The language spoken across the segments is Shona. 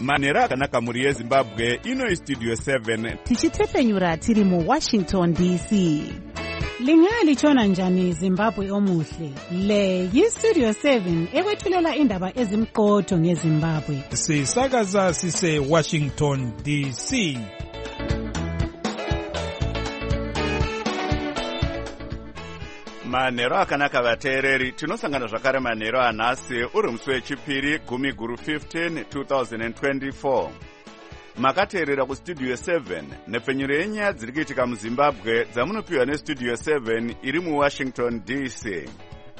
manhero akanaka mhuri yezimbabwe. Ino istudio 7 tichitepfenyura tiri muWashington DC. Lingaya lichona njani Zimbabwe omuhle? Le yistudio 7 ekwethulela indaba ezimqotho ngeZimbabwe. Sisakaza sise Washington DC. manhero akanaka vateereri, tinosangana zvakare manhero anhasi uri musi wechipiri 10/15 2024. makateerera kustudio 7 nepfenyuro yenyaya dziri kuitika muzimbabwe dzamunopiwa nestudio 7 iri muwashington DC.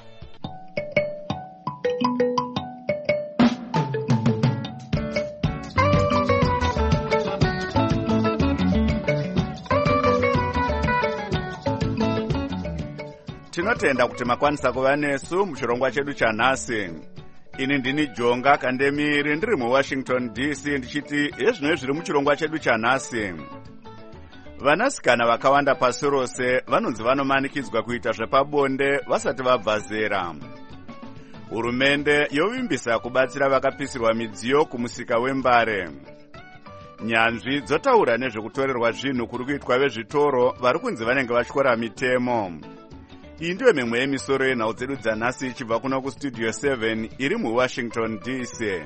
tinotenda kuti makwanisa kuva nesu muchirongwa chedu chanhasi. ini ndini Jonga Kandemiri ndiri muWashington DC ndichiti ezvino zviri muchirongwa chedu chanhasi. vanasikana vakawanda pasi rose vanonzi vanomanikidzwa kuita zvepabonde vasati vabva zera. hurumende yovimbisa kubatsira vakapisirwa midziyo kumusika wembare. nyanzvi dzotaura nezvekutorerwa zvinhu kuri kuitwa vezvitoro vari kunzi vanenge vatyora mitemo. iyi ndiyo mimwe yemisoro yenhau dzedu dzanhasi ichibva kuno kustudio 7 iri muWashington DC.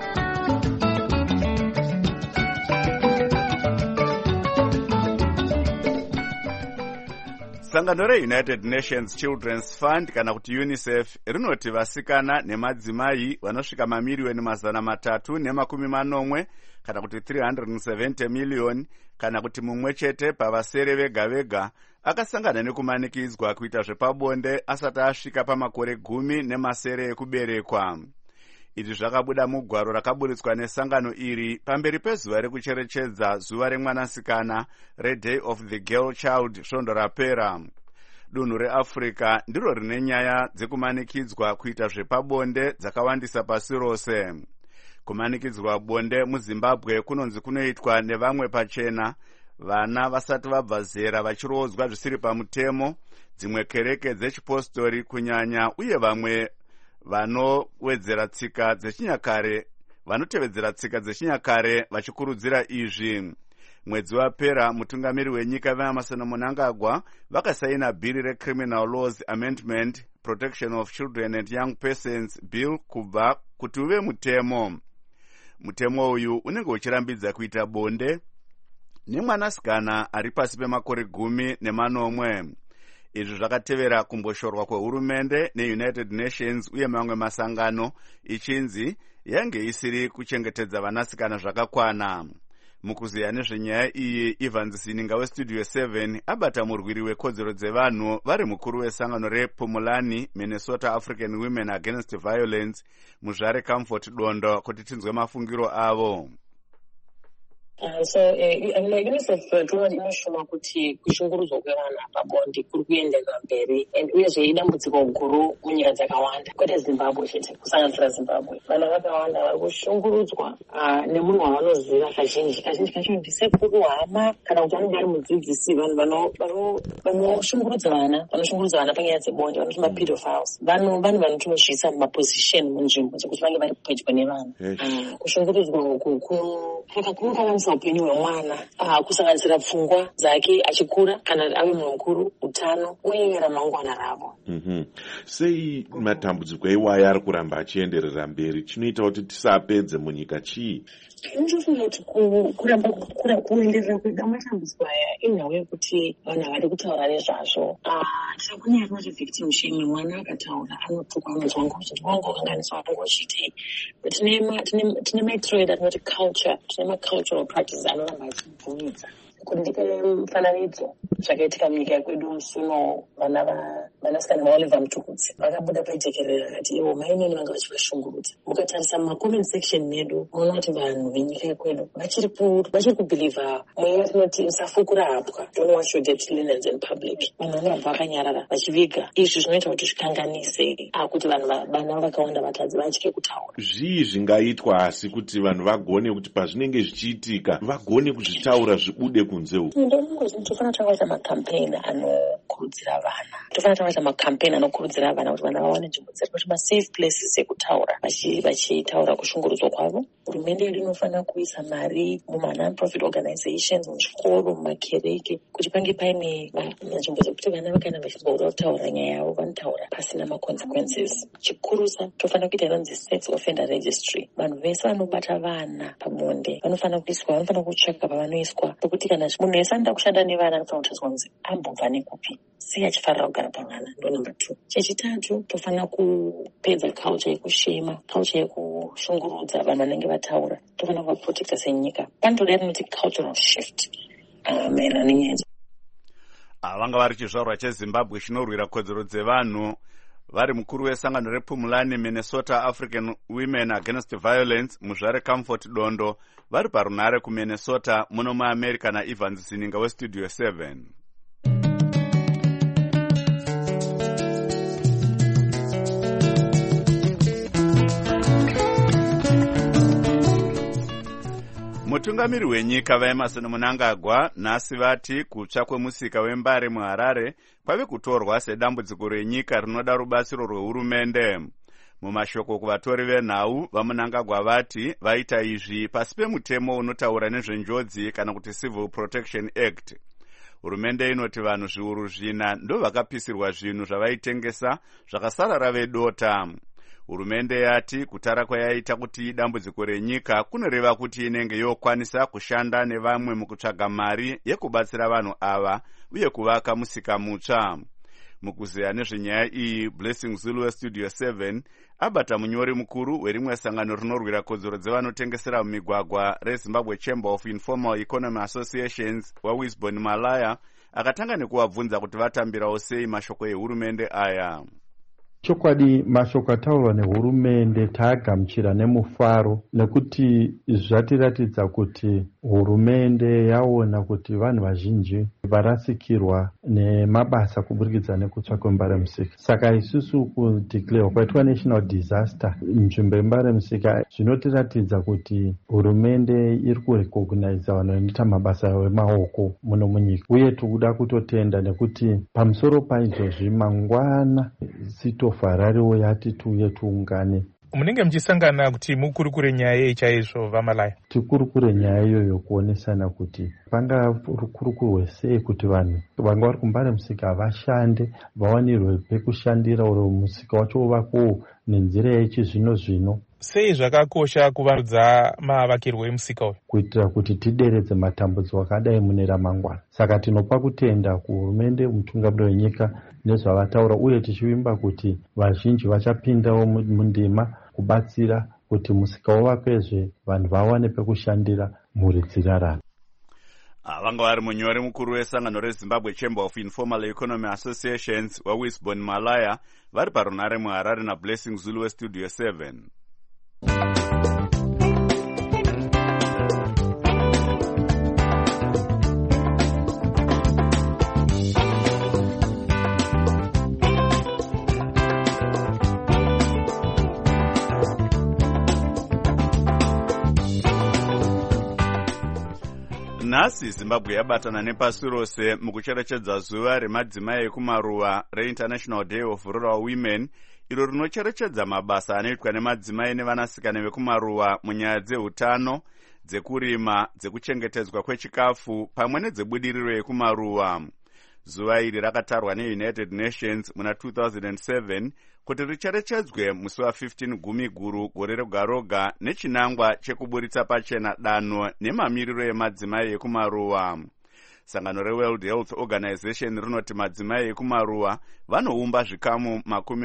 sangano reUnited Nations Children's Fund kana kuti UNICEF rinoti vasikana nemadzimai vanosvika mamiriyoni 340 kana kuti 370 miliyoni kana kuti mumwe chete pavasere vega vega akasangana nekumanikidzwa kuita zvepabonde asati asvika pamakore 10 nemasere ekuberekwa. izvi zvakabuda mugwaro rakaburitswa nesangano iri pamberi pezuva rekucherechedza zuva remwanasikana reDay of the Girl Child svondo rapera. dunhu reAfrica ndiro rine nyaya dzekumanikidzwa kuita zvepabonde dzakawandisa pasi rose. kumanikidzwa bonde muZimbabwe kunonzi kunoitwa nevamwe pachena, vana vasati vabva zera vachirodzwa zvisiri pamutemo, dzimwe kereke dzechipostori kunyanya, uye vamwe vanotevedzera tsika dzechinyakare vachikurudzira izvi. mwedzi wapera mutungamiri wenyika veAmazon Mnangagwa vakasaina bhiri reCriminal Laws Amendment Protection of Children and Young Persons Bill kubva kuti uve mutemo. mutemo uyu unenge uchirambidza kuita bonde nemwanasikana ari pasi pemakore 18. izvi zvakatevera kumboshorwa kwehurumende neUnited Nations uye mamwe masangano ichinzi yange isiri kuchengetedza vanasikana zvakakwana. mukuziya nezvenyaya iyi, Evans Sininga westudio 7 abata murwiri wekodzero dzevanhu vari mukuru wesangano rePumulani Minnesota African Women Against Violence muzvare Comfort Dondo kuti tinzwe mafungiro avo. UNICEF inoshoma kuti kushungurudzwa kwevana pabonde kuri kuenderera mberi uyezve idambudziko guru munyika dzakawanda, kwete Zimbabwe chete, kusanganisira Zimbabwe. vana vakawanda vari kushungurudzwa nemunhu wavanoziva kazhinji kacho ndisekuru, hama kana kuti anenge ari mudzidzisi. vanhu vanoshungurudza vana panyaya dzebonde vanoti mapedophiles, vanhu vanotozviisa mumaposition munzvimbo dzekuti vange vari pedyo nevana. kushungurudzwa uku kunokanganisa upenyu hwemwana, kusanganisira pfungwa dzake achikura kana ave munhu mukuru, utano uye ramangwana ravo. sei matambudziko iwaya ari kuramba achienderera mberi? chinoita kuti tisapedze munyika chii? ndinofunga kuti kuramba kuenderera kwega matambudziko aya inhau yekuti vanhu havadi kutaura nezvazvo. tisakonyaya tinoti victim shaming, mwana akataura anotukwa, anonzwa ngokuti wangokanganiswa wangochitei. but tine matrade atinoti culture, tine macultural practices anoramba achibvumidza. kuti ndipe mufananidzo zvakaitika munyika yekwedu musuno, vanasikana vaOliver Mtukudzi vakabuda pajekerera akati ivo mainini vanga vachivashungurudza. mukatarisa mumacomment section medu muona kuti vanhu venyika yekwedu vachiri kubhilivha mweya tinoti musafukura hapwa, don't wash your dirty linens in public. vanhu vanobva vakanyarara vachiviga. izvi zvinoita kuti zvikanganise kuti vana vakawanda vatadzi vatye kutaura. zvii zvingaitwa asi kuti vanhu vagone kuti pazvinenge zvichiitika vagone kuzvitaura zvibude kunze uku? tofanira takaita makampeni anokurudzira vana kuti vana vawane nzvimbo dziri kuti masafe places ekutaura vachitaura kushungurudzwa kwavo. hurumende yedu inofanira kuisa mari muma-non-profit organizations, muzvikoro, mumakereke, kuti pange paine nzvimbo dzekuti vana vakaenda vachizouda kutaura nyaya yavo vanotaura pasina ma-consequences. Chikurusa tofanira kuita inonzi sex offender registry. Vanhu vese vanobata vana pabonde vanofanira kuiswa, vanofanira kutsvaka pavanoiswa, pekuti kana munhu wese anoda kushanda nevana anofanira kutariswa kunzi ambobva nekupi, sei achifarira kugara pavana. Ndo number 2. Chechitatu, tofanira kupedza culture yekushema, culture yekushungurudza vanhu vanenge vataura. Tofanira kuvaprotecta senyika. Panotoda inoti cultural shift maererano nenyaya. Vanga vari chizvarwa cheZimbabwe chinorwira kodzero dzevanhu vari mukuru wesangano rePumulani Minnesota African Women Against Violence muzvare Comfort Dondo vari parunhare kuMinnesota muno muAmerica naEvans Sininga weStudio 7. Mutungamiri wenyika vaEmmerson Mnangagwa nhasi vati kutsva kwemusika wembare muHarare kwave kutorwa sedambudziko renyika rinoda rubatsiro rwehurumende. Mumashoko kuvatori venhau vaMnangagwa vati vaita izvi pasi pemutemo unotaura nezvenjodzi kana kuti Civil Protection Act. Hurumende inoti vanhu zviuru 4 ndo vakapisirwa zvinhu zvavaitengesa zvakasarara vedota. Hurumende yati kutara kwayaita kuti dambudziko renyika kunoreva kuti inenge yokwanisa kushanda nevamwe mukutsvaga mari yekubatsira vanhu ava uye kuvaka musika mutsva. Mukuzeya nezvenyaya iyi, Blessing Zulu weStudio 7 abata munyori mukuru werimwe sangano rinorwira kodzero dzevanotengesera mumigwagwa reZimbabwe Chamber of Informal Economy Associations waWisbon Malaya akatanga nekuvabvunza kuti vatambirawo sei mashoko ehurumende aya. Chokwadi mashoko ataurwa nehurumende taagamuchira nemufaro nekuti zvatiratidza kuti hurumende yaona kuti vanhu vazhinji varasikirwa nemabasa kuburikidza nekutsva kwembare musika. Saka isusu kudeclare kwaitwa national disaster nzvimbo yembare musika zvinotiratidza kuti hurumende iri kurecognize vanhu vanoita mabasa emaoko muno munyika, uye tikuda kutotenda nekuti pamusoro paizvozvi mangwana sitofarariwo yati tuye tuungane. Munenge mchisangana kuti mukurukure nyaya yeyi chaizvo vaMalaya? Tikurukure nyaya iyoyo kuonesana kuti panga rukurukurwe sei kuti vanhu vanga vari kumbare musika vashande, vawanirwe pekushandira, uro musika wacho uvakowo nenzira yechizvino zvino. Sei zvakakosha kuvandudza mavakirwo emusika uyu? Kuitira kuti tideredze matambudziko akadai mune ramangwana. Saka tinopa kutenda kuhurumende, mutungamiri wenyika nezvavataura, uye tichivimba kuti vazhinji vachapindawo mundima kubatsira kuti musika uvakwezve, vanhu vawane pekushandira, mhuri dzirarama. Vanga vari munyori mukuru wesangano reZimbabwe Chamber of Informal Economy Associations waWisbon Malaya vari parunhare muHarare naBlessing Zulu weStudio 7. Nhasi Zimbabwe yabatana nepasi rose mukucherechedza zuva remadzimai ekumaruwa reInternational Day of Rural Women, iro rinocherechedza mabasa anoitwa nemadzimai nevanasikana vekumaruwa munyaya dzeutano, dzekurima, dzekuchengetedzwa kwechikafu pamwe nedzebudiriro yekumaruwa. Zuva iri rakatarwa neUnited Nations muna 2007 kuti richerechedzwe musi wa15 Gumiguru gore roga roga nechinangwa chekuburitsa pachena danho nemamiriro emadzimai ekumaruwa. Sangano reWorld Health Organization rinoti madzimai ekumaruwa vanoumba zvikamu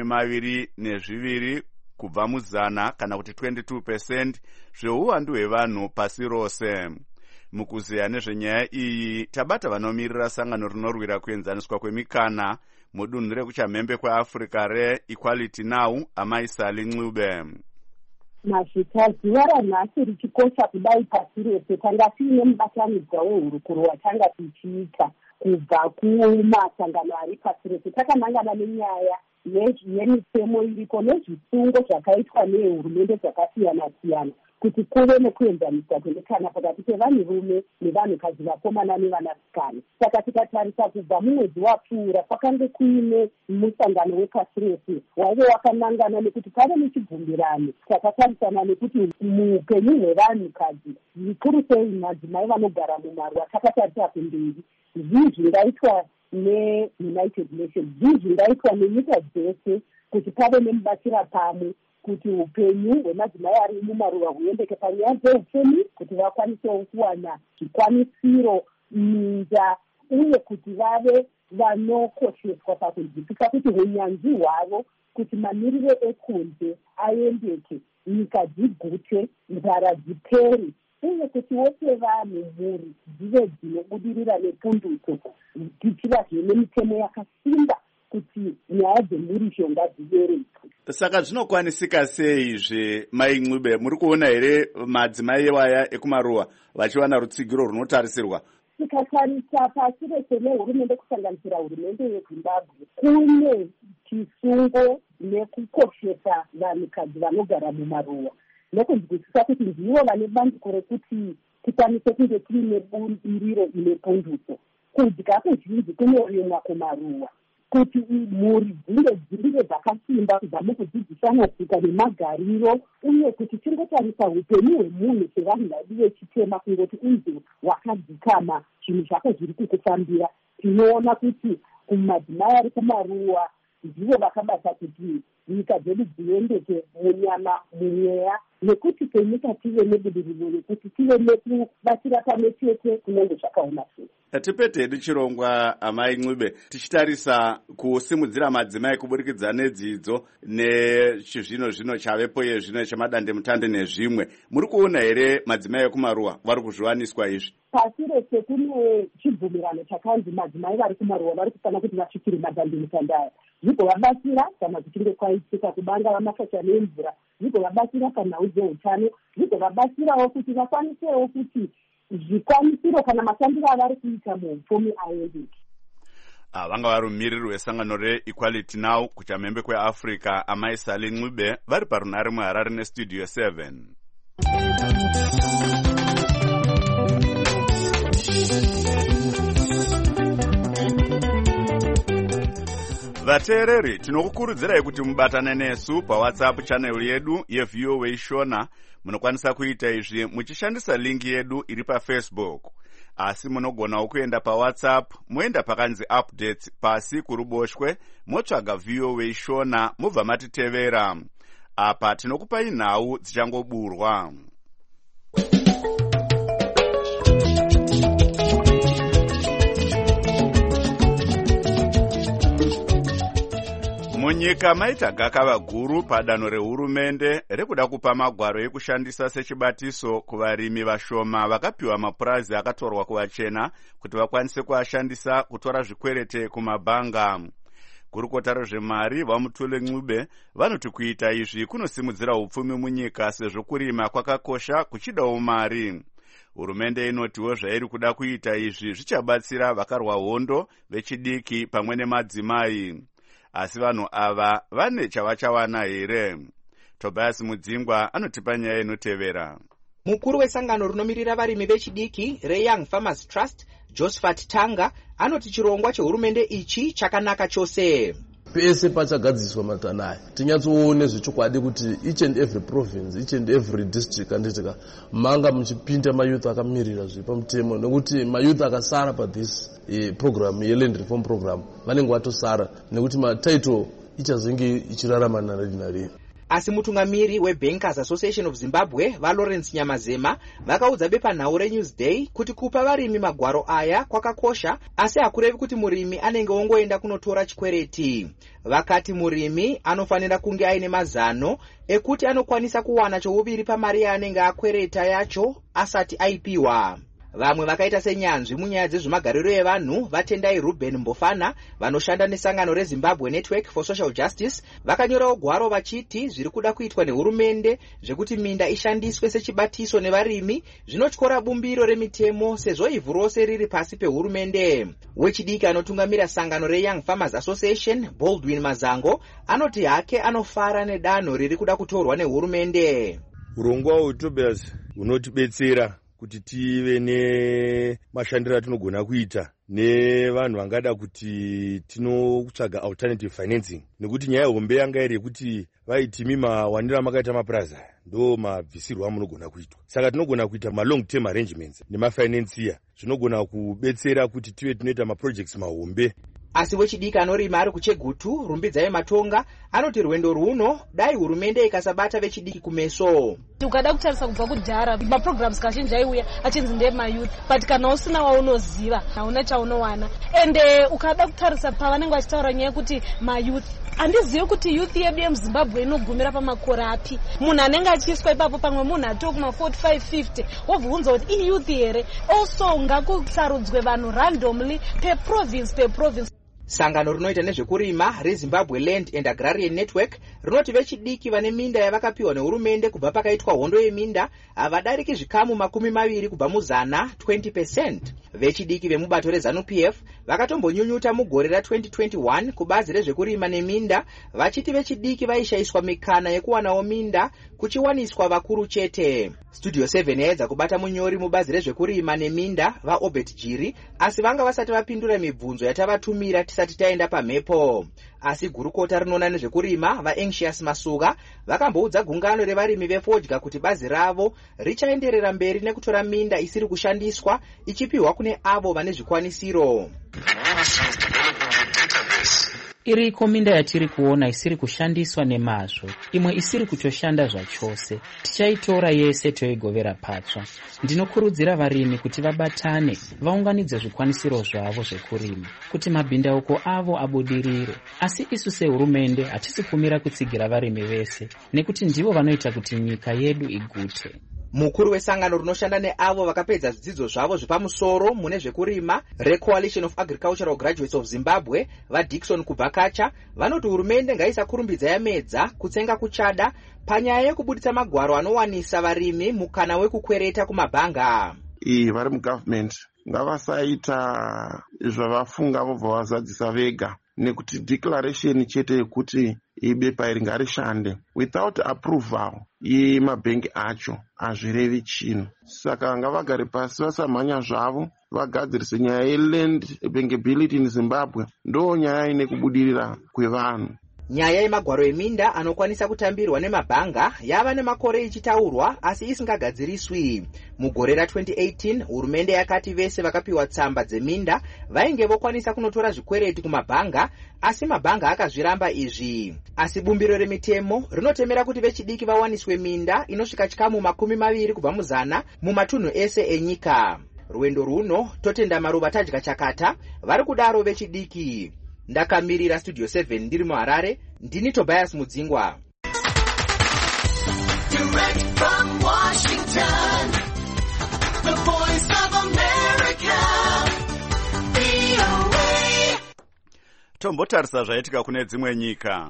22 kubva muzana kana kuti 22% zveuwandu hwevanhu pasi rose. Mukuzeya nezvenyaya iyi tabata vanomirira sangano rinorwira kuenzaniswa kwemikana mudunhu rekuchamhembe kweAfrica reEquality Now, Amai Sali Ncube. Mazvita zuva ranhasi richikosha kudai pasi rese, tanga tiine mubatanidzwa wehurukuro watanga tichiita kubva kumasangano ari pasi rese, takanangana nenyaya yemitemo iriko nezvisungo zvakaitwa nehurumende dzakasiyana-siyana kuti kuve nekuenzanisa kwemikana pakati pevanhurume nevanhukadzi, vakomana nevanasikana. Saka tikatarisa kubva mumwedzi wapfuura kwakange kuine musangano wepasi rese waive wakanangana nekuti pave nechibvumirano takatarisana nekuti muupenyu hwevanhukadzi zvikuru sei madzimai vanogara mumaruwa takatarisa kumberi zvii zvingaitwa neunited nations, zvii zvingaitwa nenyika dzese kuti pave nemubatira pamwe kuti upenyu hwemadzimai ari mumaruwa huendeke panyaya dzeupfumi, kuti vakwanisewo kuwana zvikwanisiro, minda, uye kuti vave vanokosheswa pakudzipika kuti unyanzvi hwavo kuti mamiriro ekunze aendeke, nyika dzigute, nzara dzipere, uye kuti wose vanhu mhuri dzive dzinobudirira nepundutso, tichivazve nemitemo yakasimba kuti nyaya dzemhuri ngadzivereke. Saka zvinokwanisika seizve mai Ncube, muri kuona here madzimai waya ekumaruwa vachiwana rutsigiro runotarisirwa? Tikatarisa pasi rese nehurumende kusanganisira hurumende yeZimbabwe kune chisungo nekukoshesa vanhukadzi vanogara mumaruwa, nekunzwisisa kuti ndivo vane bandiko rekuti tikwanise kunge tiine bumbiriro ine pundutso. Kudya kuzhinji kunorimwa kumaruwa, kuti mhuri dzinge dzakasimba kubva mukudzidzisana tsika nemagariro, uye kuti tingotarisa upenyu hwemunhu sevanhu vadi vechitema kungoti unzi wakadzikama zvinhu zvako zviri kukufambira. Tinoona kuti kumadzimai ari kumaruwa ndivo vakabata kuti nyika dzedu dziendeke munyama, mumweya, nekuti kenyika tive nebudiriro rekuti tive nekubatira pamwe chete kunenge zvakaoma sei. Tipete hedu chirongwa amai Ncube, tichitarisa kusimudzira madzimai kuburikidza nedzidzo nechizvino chavepo yezvino chemadande mutande nezvimwe, muri kuona here madzimai ekumaruwa vari kuzviwaniswa izvi? Pasi rese kune chibvumirano chakanzi madzimai vari kumaruwa vari kufanira kuti vasvikire madande mutande aya, zvigovabatsira kana kuchinge kwaitika kubanga vamasasha nemvura, zvigovabatsira panhau dzeutano, zvigovabatsirawo kuti vakwanisewo kuti zvikwanisiro kana mashandiro avari kuita muupfumi aendeke. Vanga vari mumiriri wesangano reEquality Now kuchamhembe kweAfrica amai Sally Ncube vari parunare muHarare nestudio 7. Vateereri, tinokukurudzirai kuti mubatane nesu paWhatsApp channel yedu yeVOA Shona. Munokwanisa kuita izvi muchishandisa linki yedu iri paFacebook. Asi munogonawo kuenda paWhatsApp, moenda pakanzi updates pasi kuruboshwe, motsvaga VOA Shona, mubva matitevera. Apa tinokupai nhau dzichangoburwa. Munyika maita gakava guru padanho rehurumende rekuda kupa magwaro ekushandisa sechibatiso kuvarimi vashoma vakapiwa mapurazi akatorwa kuvachena kuti vakwanise kuashandisa kutora zvikwerete kumabhanga. Gurukota rezvemari vaMutule Ncube vanoti kuita izvi kunosimudzira upfumi munyika sezvo kurima kwakakosha kuchidawo mari. Hurumende inotiwo zvairi kuda kuita izvi zvichabatsira vakarwa hondo vechidiki pamwe nemadzimai. Asi vanhu ava vane chavachawana here? Tobias Mudzingwa anotipa nyaya inotevera. Mukuru wesangano rinomiririra varimi vechidiki reYoung Farmers Trust, Josephat Tanga, anoti chirongwa chehurumende ichi chakanaka chose. Pese pachagadziswa matanaya tinyatsoone zvechokwadi kuti each and every province, each and every district kanditika manga muchipinda mayouth akamirira zvepamutemo, nekuti mayouth akasara pathis program yeland reform program vanenge vatosara nekuti matitle ichazenge ichirarama narinari. Asi mutungamiri weBankers Association of Zimbabwe vaLawrence Nyamazema vakaudza bepanhau reNewsday kuti kupa varimi magwaro aya kwakakosha, asi hakurevi kuti murimi anenge ongoenda kunotora chikwereti. Vakati murimi anofanira kunge aine mazano ekuti anokwanisa kuwana chouviri pamari yaanenge akwereta yacho asati aipiwa. Vamwe vakaita senyanzvi munyaya dzezvemagariro evanhu vatendai Ruben Mbofana vanoshanda nesangano reZimbabwe Network for Social Justice vakanyorawo gwaro vachiti zviri kuda kuitwa nehurumende zvekuti minda ishandiswe sechibatiso nevarimi zvinotyora bumbiro remitemo sezvo ivhu rose riri pasi pehurumende. Wechidiki anotungamira sangano reYoung Farmers Association Baldwin Mazango anoti hake anofara nedanho riri kuda kutorwa nehurumende. Urongwa hweTobias hunotibetsera kuti tive nemashandiro atinogona kuita nevanhu vangada kuti tinotsvaga alternative financing, nekuti nyaya hombe yanga iri yekuti vaitimi mawanira makaita mapuraza ndo mabvisirwa munogona kuitwa. Saka tinogona kuita long term arrangements nemafinancier zvinogona kubetsera kuti tive tinoita maprojects mahombe. Asi wechidiki anorima ari kuChegutu Rumbidzai Matonga anoti rwendo runo dai hurumende ikasabata vechidiki kumeso. Ukada kutarisa kubva kudhara maprograms kazhinji aiuya achinzi ndemayouth, but kana usina waunoziva hauna chaunowana. Ende ukada kutarisa pavanenge vachitaura nyaya yekuti mayouth, handizivi kuti youth yedu yemuZimbabwe inogumira pamakore api. Munhu anenge achiiswa ipapo pamwe munhu ati kuma 45 50 wobvunza kuti iyouth here. Also ngakusarudzwe vanhu randomly per province. Sangano rinoita nezvekurima reZimbabwe Land and Agrarian Network rinoti vechidiki vane minda yavakapiwa nehurumende kubva pakaitwa hondo yeminda havadariki zvikamu 20 kubva muzana 20%. Vechidiki vemubato reZANU-PF vakatombonyunyuta mugore ra2021 kubazi rezvekurima neminda vachiti vechidiki vaishaiswa mikana yekuwanawo minda kuchiwaniswa vakuru chete. Studio 7 yaedza kubata munyori mubazi rezvekurima neminda vaObert Jiri asi vanga vasati vapindura mibvunzo yatavatumira tisati taenda pamhepo. Asi gurukota rinoona nezvekurima vaAnxious Masuga vakamboudza gungano revarimi vefodya kuti bazi ravo richaenderera mberi nekutora minda isiri kushandiswa ichipiwa kune avo vane zvikwanisiro. Iriko minda yatiri kuona isiri kushandiswa nemazvo, imwe isiri kutoshanda zvachose. Tichaitora yese toigovera patsva. Ndinokurudzira varimi kuti vabatane, vaunganidze zvikwanisiro zvavo zvekurima, kuti mabhindauko avo abudirire. Asi isu sehurumende hatisi kumira kutsigira varimi vese, nekuti ndivo vanoita kuti nyika yedu igute. Mukuru wesangano rinoshanda neavo vakapedza zvidzidzo zvavo zvepamusoro mune zvekurima reCoalition of Agricultural Graduates of Zimbabwe vaDickson Kubvakacha vanoti hurumende ngaisakurumbidza yamedza kutsenga kuchada panyaya yekubuditsa magwaro anowanisa varimi mukana wekukwereta kumabhanga. Vari mugovernment ngavasaita zvavafunga vobva vazadzisa vega, nekuti declaration chete yekuti ibepa iri ngarishande without approval yemabhengi acho hazvirevi chinhu. Saka ngavagare pasi vasamhanya zvavo vagadzirise nyaya yeland bankability in Zimbabwe, ndo nyaya ine kubudirira kwevanhu. Nyaya yemagwaro eminda anokwanisa kutambirwa nemabhanga yava nemakore ichitaurwa asi isingagadziriswi. Mugore ra2018 hurumende yakati vese vakapiwa tsamba dzeminda vainge vokwanisa kunotora zvikwereti kumabhanga, asi mabhanga akazviramba izvi. Asi bumbiro remitemo rinotemera kuti vechidiki vawaniswe minda inosvika chikamu 20 kubva muzana mumatunhu ese enyika. Rwendo runo totenda maruva tadya chakata vari kudaro vechidiki. Ndakamirira Studio 7 ndiri muHarare, ndini Tobias Mudzingwa. Direct from Washington, the voice of America, VOA. Tombotarisa zvaitika kune dzimwe nyika.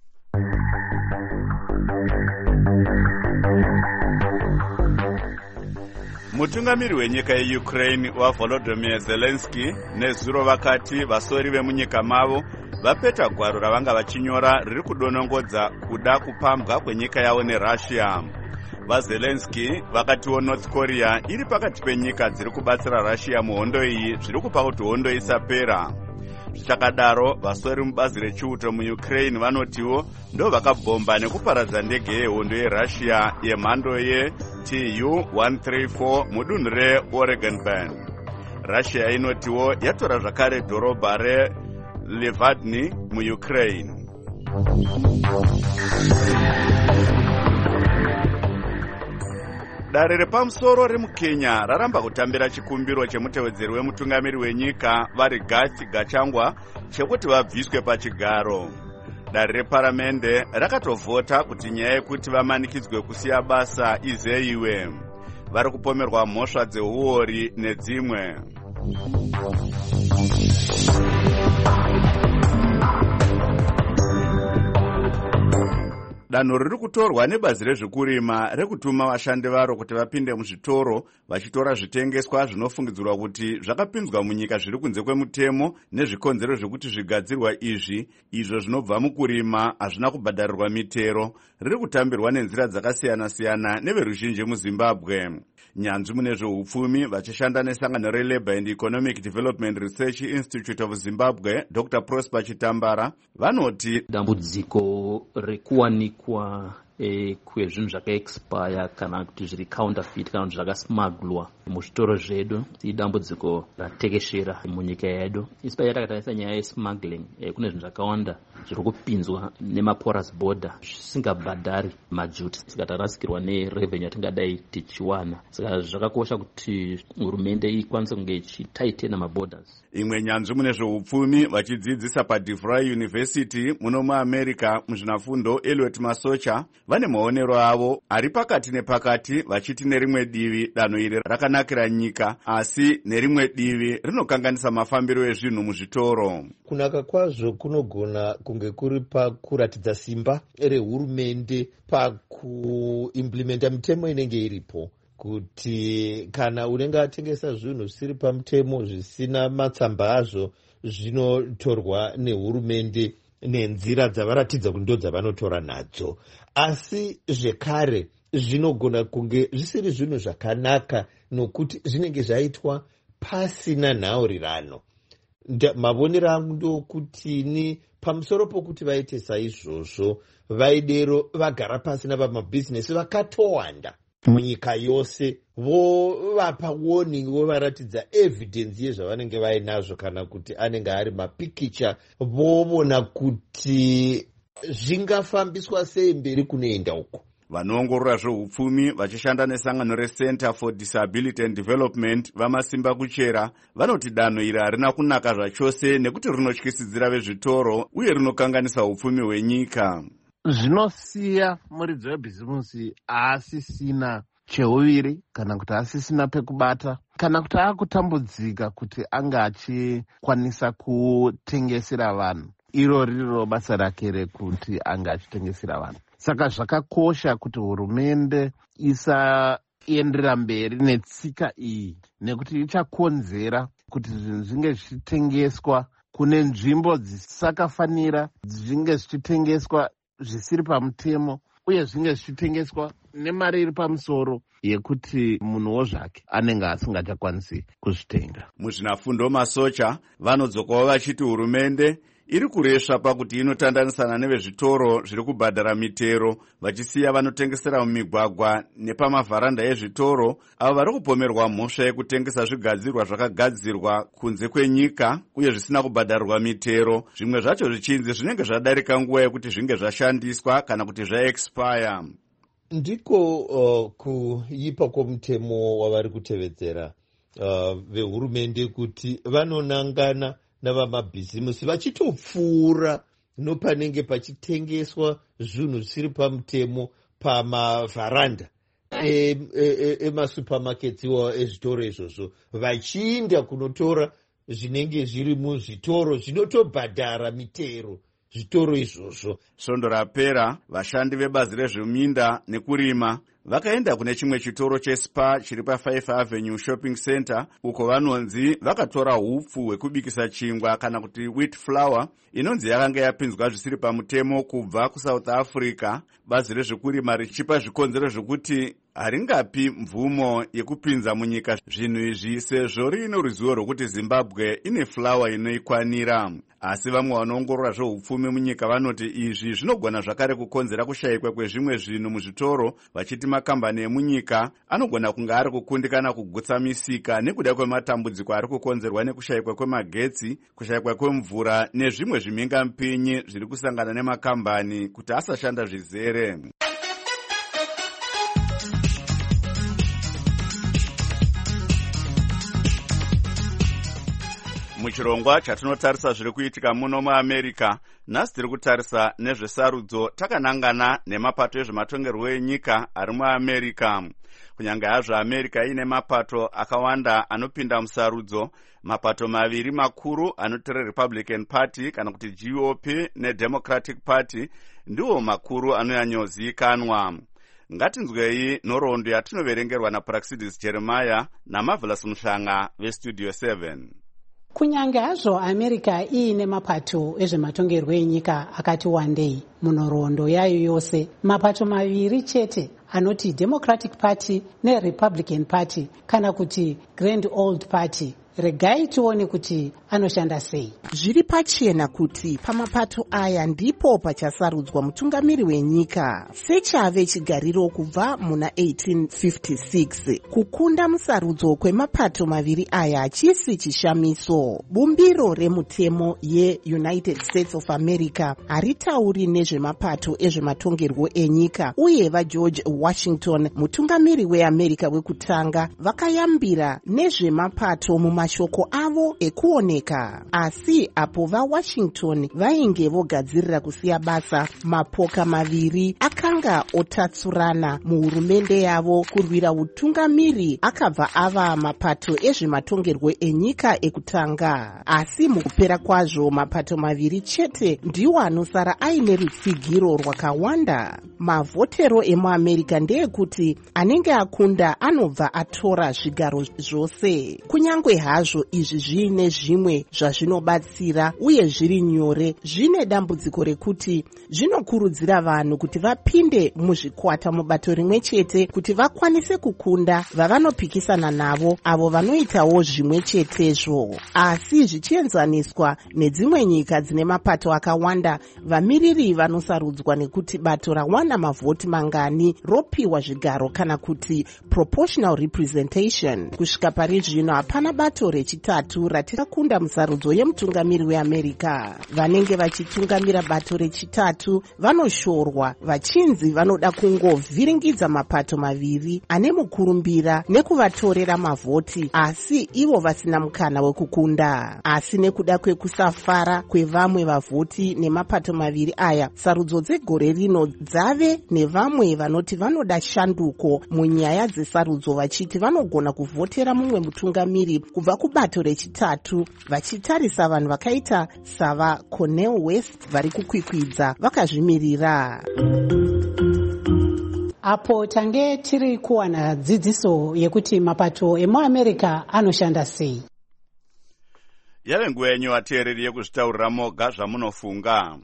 Mutungamiri wenyika yeUkraine waVolodymyr Zelensky nezuro vakati vasori vemunyika mavo vapeta gwaro ravanga vachinyora riri kudonongodza kuda kupambwa kwenyika yavo neRussia. VaZelensky vakatiwo North Korea iri pakati penyika dziri kubatsira Russia muhondo iyi zviri kupa kuti hondo isapera. Zvichakadaro vasori mubazi rechiuto muUkraine vanotiwo ndo vakabhomba nekuparadza ndege yehondo yeRussia yemhando Tu-134 mudunhu reOregon Band. Russia inotiwo yatora zvakare dhorobha reLevadny muUkraine. Dare repamusoro remuKenya raramba kutambira chikumbiro chemutevedzeri wemutungamiri wenyika Rigathi Gachagua chekuti vabviswe pachigaro. Dare reparamende rakatovhota kuti nyaya yekuti vamanikidzwe kusiya basa izeiwe. vari kupomerwa mhosva dzeuori nedzimwe. Danho riri kutorwa nebazi rezvekurima rekutuma vashandi varo kuti vapinde muzvitoro vachitora zvitengeswa zvinofungidzirwa kuti zvakapinzwa munyika zviri kunze kwemutemo nezvikonzero zvekuti zvigadzirwa izvi izvo zvinobva mukurima hazvina kubhadharirwa mitero, riri kutambirwa nenzira dzakasiyana-siyana neveruzhinji muZimbabwe. Nyanzvi mune zveupfumi vachishanda nesangano reLabour and Economic Development Research Institute of Zimbabwe, Dr. Prosper Chitambara, vanoti dambudziko rekuwanikwa kwezvinhu zvakaexpire kana kuti zviri counterfeit kana kuti zvakasmaglwa muzvitoro zvedu idambudziko ratekeshera munyika yedu. Isipaya takatarisa nyaya yesmuggling, kune zvinhu zvakawanda zviri kupinzwa nemaporous border zvisingabhadhari majuti, saka tarasikirwa nerevenue yatingadai tichiwana. Saka zvakakosha kuti hurumende ikwanise kunge ichitaitena maborders. Imwe nyanzvi mune zveupfumi vachidzidzisa paDeVry University muno muAmerica muzvinafundo Elliot Masocha vane maonero avo ari pakati nepakati, vachiti nerimwe divi danho iri rakanakira nyika asi nerimwe divi rinokanganisa mafambiro ezvinhu muzvitoro. Kunaka kwazvo kunogona kunge kuri pakuratidza simba rehurumende pakuimplementa mitemo inenge iripo, kuti kana unenge atengesa zvinhu zvisiri pamutemo zvisina matsamba azvo zvinotorwa nehurumende nenzira dzavaratidza kuti ndo dzavanotora nadzo. Asi zvekare zvinogona kunge zvisiri zvinhu zvakanaka nokuti zvinenge zvaitwa pasina nhaurirano. Mavonero angu ndokuti ni pamusoro pokuti vaite saizvozvo vaidero vagara pasi navamabhizinesi vakatowanda munyika yose vovapa warning, vovaratidza evidence yezvavanenge vainazvo kana kuti anenge ari mapikicha, vovona kuti zvingafambiswa sei mberi kunoenda uko. Vanoongorora zveupfumi vachishanda nesangano reCenter for Disability and Development vamasimba kuchera vanoti danho iri harina kunaka zvachose nekuti rinotyisidzira vezvitoro uye rinokanganisa upfumi hwenyika. Zvinosiya muridzi webhizimusi asisina cheuviri kana kuti asisina pekubata kana kuti akutambudzika kuti anga achikwanisa kutengesera vanhu, iro riro basa rake rekuti anga achitengesera vanhu. Saka zvakakosha kuti hurumende isaendera mberi netsika iyi nekuti ichakonzera kuti zvinhu zvinge zvichitengeswa kune nzvimbo dzisisakafanira, zvinge zvichitengeswa zvisiri pamutemo uye zvinge zvichitengeswa nemari iri pamusoro yekuti munhuwo zvake anenge asingachakwanisi kuzvitenga. Muzvinafundo Masocha vanodzokawo vachiti hurumende iri kuresva pakuti inotandanisana nevezvitoro zviri kubhadhara mitero vachisiya vanotengesera mumigwagwa nepamavharanda ezvitoro avo vari kupomerwa mhosva yekutengesa zvigadzirwa zvakagadzirwa kunze kwenyika uye zvisina kubhadharirwa mitero, zvimwe zvacho zvichinzi zvinenge zvadarika nguva yekuti zvinge zvashandiswa kana kuti zvaexpire. Ndiko kuipa kwomutemo wavari kutevedzera vehurumende kuti vanonangana navamabhizimusi vachitopfuura nopanenge pachitengeswa zvinhu zvisiri pamavharanda emasupamaketsi ezvitoro izvozvo, vachiinda kunotora zvinenge zviri muzvitoro zvinotobhadhara mitero zvitoro izvozvo. Svondo rapera vashandi vebazi rezveminda nekurima vakaenda kune chimwe chitoro cheSpar chiri pa5 Avenue Shopping Center uko vanonzi vakatora hupfu hwekubikisa chingwa kana kuti wheat flour inonzi yakanga yapinzwa zvisiri pamutemo kubva kuSouth Africa, bazi rezvekurima richipa zvikonzero zvokuti haringapi mvumo yekupinza munyika zvinhu izvi sezvo riine ruzivo rwokuti Zimbabwe ine flour inoikwanira. Asi vamwe vanoongorora zveupfumi munyika vanoti izvi zvinogona zvakare kukonzera kushayikwa kwezvimwe zvinhu muzvitoro, vachiti makambani emunyika anogona kunge ari kukundikana kugutsa misika nekuda kwematambudziko ari kukonzerwa nekushayikwa kwemagetsi, kushayikwa kwemvura nezvimwe zvimhingamupinyi zviri kusangana nemakambani kuti asashanda zvizere. muchirongwa chatinotarisa zviri kuitika muno muamerica, nhasi tiri kutarisa nezvesarudzo takanangana nemapato ezvematongerwo enyika ari muamerica. kunyange hazvo america ine mapato akawanda anopinda musarudzo, mapato maviri makuru anoti Republican Party kana kuti GOP neDemocratic Party ndiwo makuru anoyanyozikanwa. Ngatinzwei nhoroondo yatinoverengerwa naPraxidis Jeremiah naMarvelous Mushanga veStudio 7. kunyange hazvo america iine mapato ezvematongerwo enyika akati wandei, munhoroondo yayo yose mapato maviri chete anoti Democratic Party neRepublican Party kana kuti Grand Old Party. Regai tione kuti anoshanda sei. Zviri pachena kuti pamapato aya ndipo pachasarudzwa mutungamiri wenyika sechave chigariro kubva muna 1856. Kukunda musarudzo kwemapato maviri aya hachisi chishamiso. Bumbiro remutemo yeUnited States of America haritauri nezvemapato ezvematongerwo enyika, uye vaGeorge Washington, mutungamiri weAmerica wekutanga, vakayambira nezvemapato mumashoko avo ekuoneka. Asi apo vaWashington vainge vogadzirira kusiya basa, mapoka maviri akanga otatsurana muhurumende yavo kurwira utungamiri akabva ava mapato ezvematongerwo enyika ekutanga. Asi mukupera kwazvo mapato maviri chete ndiwo anosara aine rutsigiro rwakawanda. Mavhotero emuAmerica ndeyekuti anenge akunda anobva atora zvigaro zvose. Kunyange hazvo izvi zviine zvimwe zvazvinobatsira uye zviri nyore, zvine dambudziko rekuti zvinokurudzira vanhu kuti vapinde muzvikwata mubato rimwe chete kuti vakwanise kukunda vavanopikisana navo, avo vanoitawo zvimwe chetezvo. Asi zvichienzaniswa nedzimwe nyika dzine mapato akawanda, vamiriri vanosarudzwa nekuti bato rawana mavhoti mangani ropiwa zvigaro kana kuti proportional representation. Kusvika pari zvino hapana bato rechitatu ratikakunda musarudzo yemutungamiri weAmerica. Vanenge vachitungamira bato rechitatu vanoshorwa vachinzi vanoda kungovhiringidza mapato maviri ane mukurumbira nekuvatorera mavhoti, asi ivo vasina mukana wekukunda. Asi nekuda kwekusafara kwevamwe vavhoti nemapato maviri aya, sarudzo dzegore rino dzave nevamwe vanoti vanoda shanduko munyaya dzesarudzo, vachiti vanogona kuvhotera mumwe mutungamiri kubva kubato rechitatu, vachitarisa vanhu vakaita sava Cornel West vari kukwikwidza vakazvimirira. Apo tange tiri kuwana dzidziso yekuti mapato emuAmerica anoshanda sei. Yave nguva yenyu vateereri yekuzvitaurira moga zvamunofunga.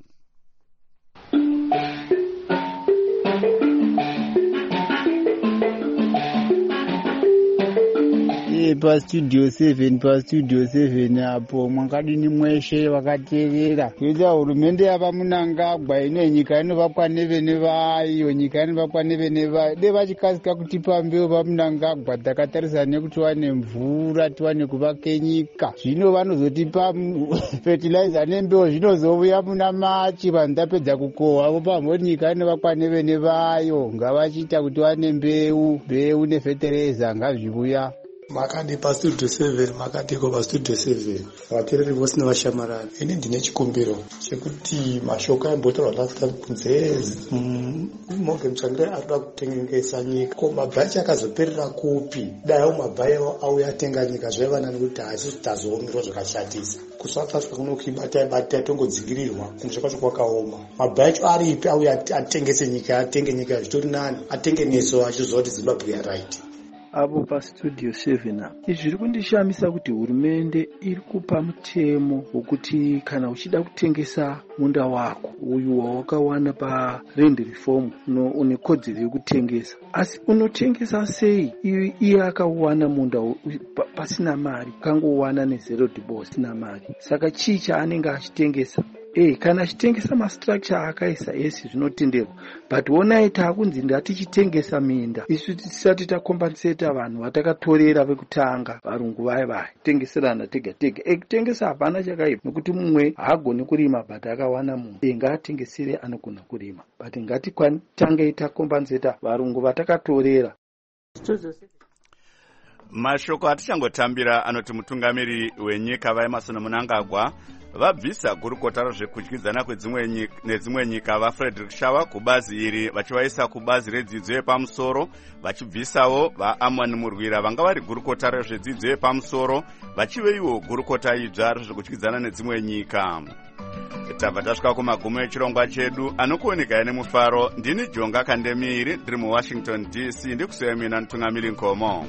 pastudio 7 apo mwakadini mweshe vakateerera kuita hurumende yavamunangagwa ino nyika inovakwa nevene vayo, nyika inovakwa nevene vayo. De vachikasika kutipa mbeu vamunangagwa takatarisa nekuti wane mvura, tiwane kuvake nyika. Zvino vanozotipa fertilizer nembeu zvinozouya muna Machi vanhu tapedza kukohwa vopa mhoti nyika inovakwa nevene vayo. Ngavachiita kuti wane mbeu nefertilizer ngazviuya. Makandi pastudio 7 makatiko pastudio 7 vateereri vose nevashamarani. Ini ndine chikumbiro chekuti mashoko aimbotaurwa last time kunze Morgan Tsvangirai arikuda kutengesa nyika. Ko mabhachi akazoperera kupi? Dai mabhachi auya atenga nyika zvaiva nani kuti haisi tazoongerwa zvakashatisa. Kusouth Africa kunokibatai tongodzingirirwa kunze kwacho kwakaoma. Mabhachi aripi auya atengese nyika, atenge nyika zvitori nani, atenge neso achiziva kuti Zimbabwe yaraiti. Apo pastudio 7 izvi zviri kundishamisa kuti hurumende iri kupa mutemo wokuti kana uchida kutengesa munda wako uyu wawakawana parend reform une kodzero yekutengesa, asi unotengesa sei iye akauwana munda pasina mari, kangowana nezero deposit pasina mari? Saka chii chaanenge achitengesa? Kana achitengesa mastructure akaisa esi zvinotenderwa, but onai takunzi ndatichitengesa minda, isu tisati takompenseta vanhu vatakatorera vekutanga varungu vaya tengeserana tega tega. Kutengesa hapana chakaipa, nekuti mumwe haagoni kurima but akawana munhu, ngaatengesere anogona kurima, but ngatitange takompenseta varungu vatakatorera. Mashoko atichangotambira anoti mutungamiri wenyika vaEmmerson Mnangagwa vabvisa gurukota rezvekudyidzana nedzimwe nyika vaFrederick Shawa kubazi iri vachivaisa kubazi redzidzo yepamusoro, vachibvisawo vaAmon Murwira vanga vari gurukota rezvedzidzo yepamusoro vachive iwo gurukota idzva rezvekudyidzana nedzimwe nyika. Tabva tasvika kumagumo echirongwa chedu anokuoneka nemufaro. Ndini Jonga Kandemiri ndiri muWashington DC ndikusiyemina Mutungamiri Nkomo.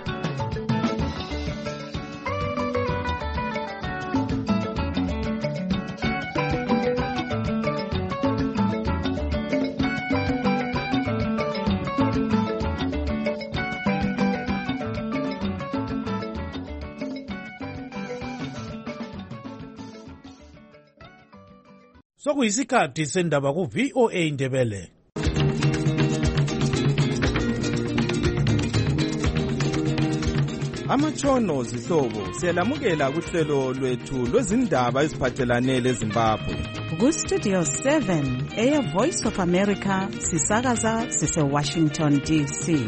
Sokuyisikhathi sendaba ku VOA Ndebele. Amatshono zihlobo siyalamukela kuhlelo lwethu lwezindaba eziphathelane leZimbabwe. Ku Studio 7 eya Voice of America sisakaza sise Washington DC.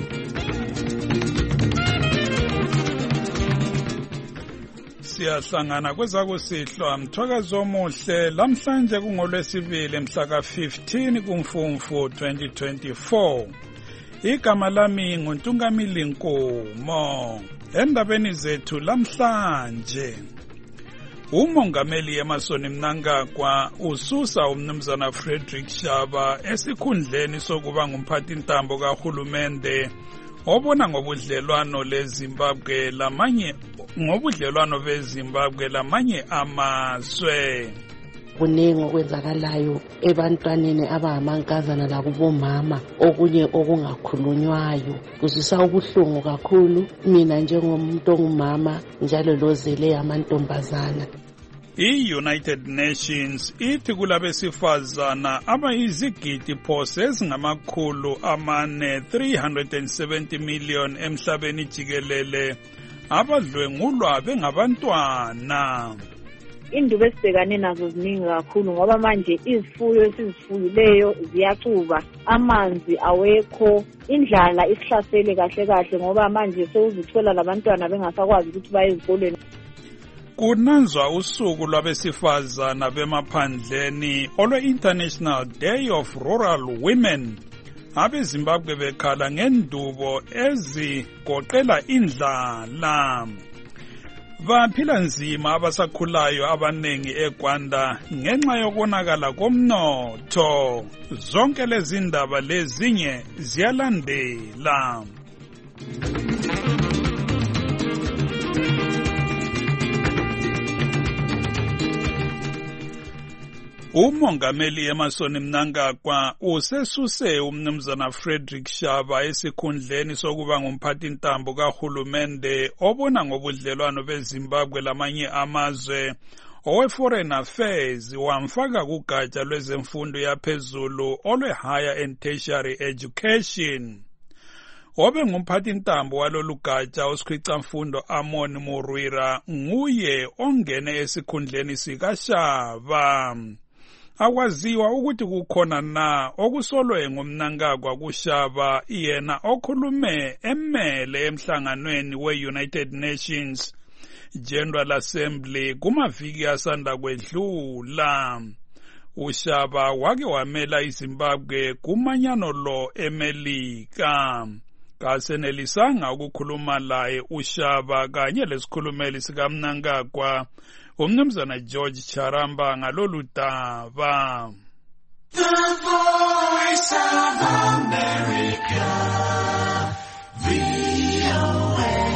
Siyahlangana kwezakusihlwa mthwakazo omuhle lamhlanje kungolwesibili mhla ka-15 kuMfumfu 2024. Igama lami nguNtungamili Nkomo. Endabeni zethu lamhlanje, umongameli Emmerson Mnangagwa ususa umnumzana Frederick Shawa esikhundleni sokuba ngumphathintambo kahulumende obona ngobudlelwano leZimbabwe lamanye amazwe. Kuningi okwenzakalayo ebantwaneni abangamankazana lakubomama, okunye okungakhulunywayo kuzwisa ubuhlungu kakhulu mina njengomuntu ongumama njalo lozele amantombazana. I-United Nations ithi kulabesifazana abayizigidi phose ezingamakhulu amane 370 million emhlabeni jikelele abadlwengulwa bengabantwana. Indubo esibhekane nazo ziningi kakhulu ngoba manje izifuyo esizifuyileyo ziyacuba, amanzi awekho, indlala isihlasele kahle ngoba manje sewuzithola labantwana bengasakwazi ukuthi baye ezikolweni. Kunanzwa usuku lwabesifazana bemaphandleni olwe-International Day of Rural Women. AbeZimbabwe bekhala ngendubo ezigoqela indlala. Baphila nzima abasakhulayo abanengi eGwanda ngenxa yokonakala komnotho. Zonke lezi ndaba lezinye ziyalandela. Umongameli Emmerson Mnangagwa usesuse umnumzana Frederick Shawa esikhundleni sokuba ngumphathintambo kahulumende obona ngobudlelwano beZimbabwe lamanye amazwe. Owe-Foreign Affairs wamfaka kugatsha lwezemfundo yaphezulu olwe-Higher and Tertiary Education. Obe ngumphathintambo walolu gatsha usikhwicamfundo Amon Murwira nguye ongene esikhundleni sikaShawa. Akwaziwa ukuthi kukhona na okusolwe nguMnangagwa kuShawa yena okhulume emmele emhlanganweni we-United Nations General Assembly kumaviki asanda kwedlula. uShawa wake wamela iZimbabwe kumanyano lo eMelika. Kasenelisanga ukukhuluma laye uShawa kanye lesikhulumeli sikaMnangagwa umnumzana George Charamba ngalolu daba. The Voice of America, VOA.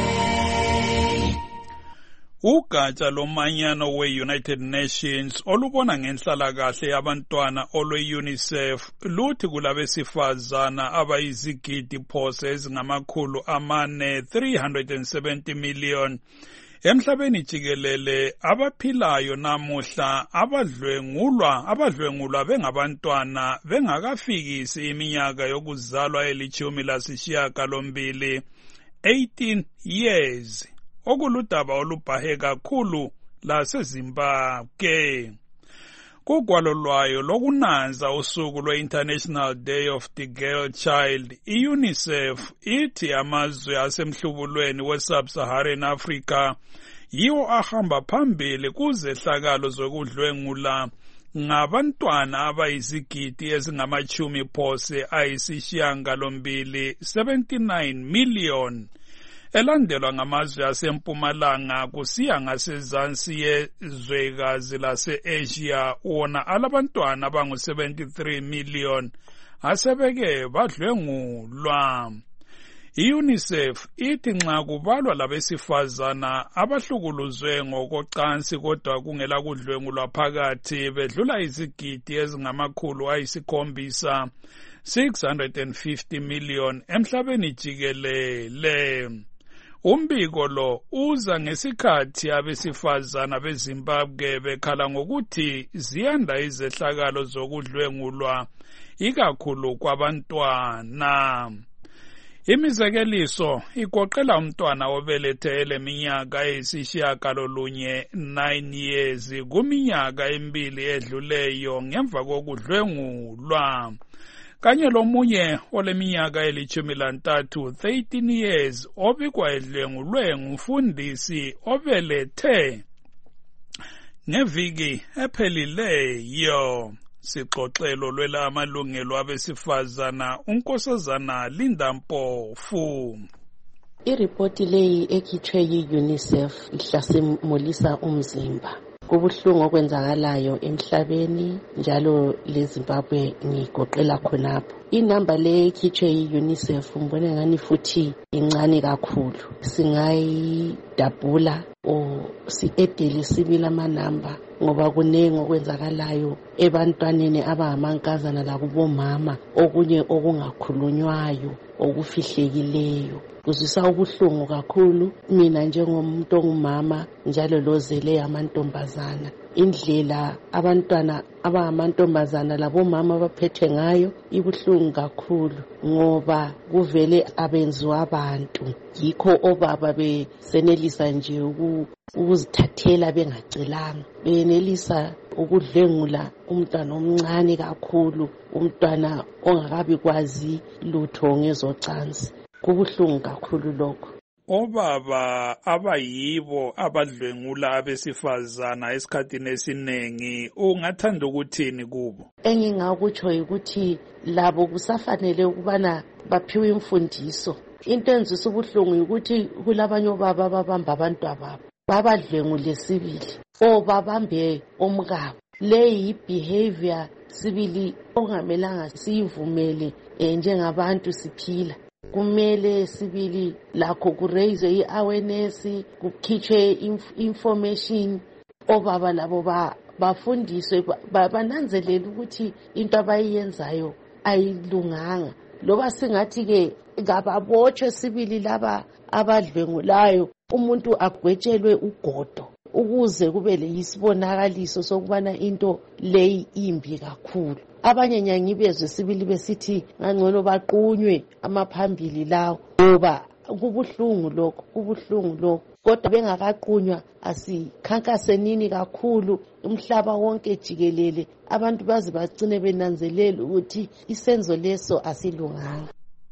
Ugatsha lomanyano we-United Nations olubona ngenhlalakahle yabantwana olwe-UNICEF luthi kulabesifazana abayizigidi phose ezingamakhulu amane 370 million emhlabeni jikelele abaphilayo namuhla abadlwengulwa bengabantwana bengakafikisi iminyaka yokuzalwa eli-18 years. Okuludaba olubhahe kakhulu laseZimbabwe. Kugwalo lwayo lokunanza usuku lwe-International Day of the Girl Child, i-UNICEF ithi amazwe asemhlubulweni we-Sub-Saharan Africa yiwo ahamba phambili kuzehlakalo zokudlwengula ngabantwana abayizigidi ezingama-80 79 million, elandelwa ngamazwe asempumalanga kusiya ngasezansi yezwekazi lase-Asia wona alabantwana abangu-73 million asebeke badlwengulwa. I-UNICEF ithi nxa kubalwa labesifazana abahlukuluzwe ngokocansi kodwa kungela kudlwengulwa phakathi bedlula izigidi ezingama-750 650 million emhlabeni jikelele. Umbiko lo uza ngesikhathi abesifazana beZimbabwe bekhala ngokuthi ziyanda izehlakalo zokudlwengulwa ikakhulu kwabantwana. Imizekeliso igoqela umntwana obelethe minyaka eyisishiyagalolunye 9 years kuminyaka 2 edluleyo ngemva kokudlwengulwa, kanye lomunye oleminyaka 13 years obikwa edlwengulwe ngumfundisi obelethe ngeviki ephelileyo. Sixoxelo lwela amalungelo abesifazana unkosazana Linda Mpofu. Iripoti leyi ekhitshwe yi-UNICEF ihlasimulisa umzimba. Kubuhlungu okwenzakalayo emhlabeni njalo leZimbabwe ngigoqela khonapho. Inamba leyi ekhitshwe yi-UNICEF mbone ngani futhi incane kakhulu. Singayidabula si-edele sibili amanamba ngoba kunengi okwenzakalayo ebantwaneni abangamankazana lakubomama, okunye okungakhulunywayo okufihlekileyo. Kuzwisa ubuhlungu kakhulu mina njengomuntu ongumama njalo lozele amantombazana. Indlela abantwana abangamantombazana labomama baphethwe ngayo ibuhlungu kakhulu ngoba kuvele abenziwa abantu. Yikho obaba besenelisa nje ukuzithathela bengacelanga, benelisa ukudlwengula umntwana omncane kakhulu, umntwana ongakabi kwazi lutho ngezocansi. Kubuhlungu kakhulu lokho. Obaba abayibo abadlwengula abesifazana esikhathini esiningi ungathanda ukuthini kubo? Engingakutsho ukuthi labo kusafanele ukubana baphiwe imfundiso. Into enzisa ubuhlungu ukuthi kulabanye obaba ababamba abantu ababo babadlwengule sibili babambe omkabo. Leyi yi-behavior sibili ongamelanga siyivumele njengabantu siphila. Kumele sibili lakho kuraise i-awareness, kukhitshwe information, obaba labo bafundiswe bananzelele ukuthi into abayenzayo ayilunganga. Loba singathi-ke ngababotshwe sibili laba abadlwengulayo, umuntu agwetshelwe ugodo ukuze kube leyisibonakaliso sokubana into leyi imbi kakhulu. Abanye nyangibezwe sibili besithi ngangcono baqunywe amaphambili lawo ngoba kubuhlungu lokho. Kodwa bengakaqunywa asikhankasenini kakhulu umhlaba wonke jikelele, abantu baze bagcine benanzelela ukuthi isenzo leso asilunganga.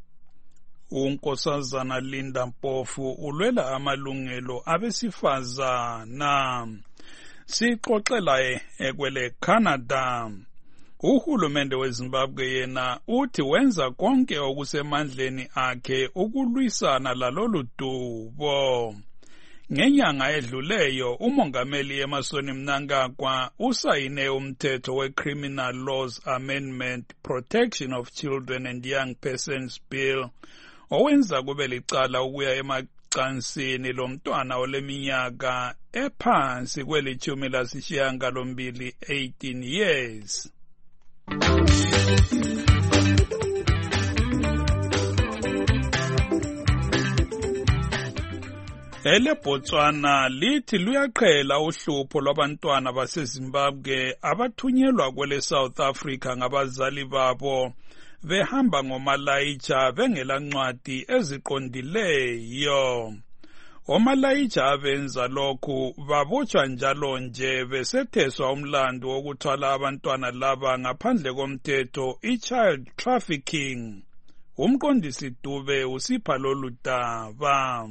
Unkosazana Linda Mpofu ulwela amalungelo abesifazana. Sixoxela ekwele Canada. Uhulumende weZimbabwe yena uthi wenza konke okusemandleni akhe ukulwisana lalolu dubo. Ngenyanga edluleyo umongameli Emmerson Mnangagwa usayine umthetho we-Criminal Laws Amendment Protection of Children and Young Persons Bill owenza kube licala ukuya emacansini lomntwana oleminyaka ephansi kweli-18 years. EleBotswana lithi luyaqhela uhlupho lwabantwana baseZimbabwe abathunyelwa kwele South Africa ngabazali babo behamba ngomalayitsha bengela ncwadi eziqondileyo. Omalayitha abenza lokhu babotshwa njalo nje besetheswa umlando wokuthwala abantwana laba ngaphandle komthetho i-child trafficking. Umqondisi Dube usipha lolu daba.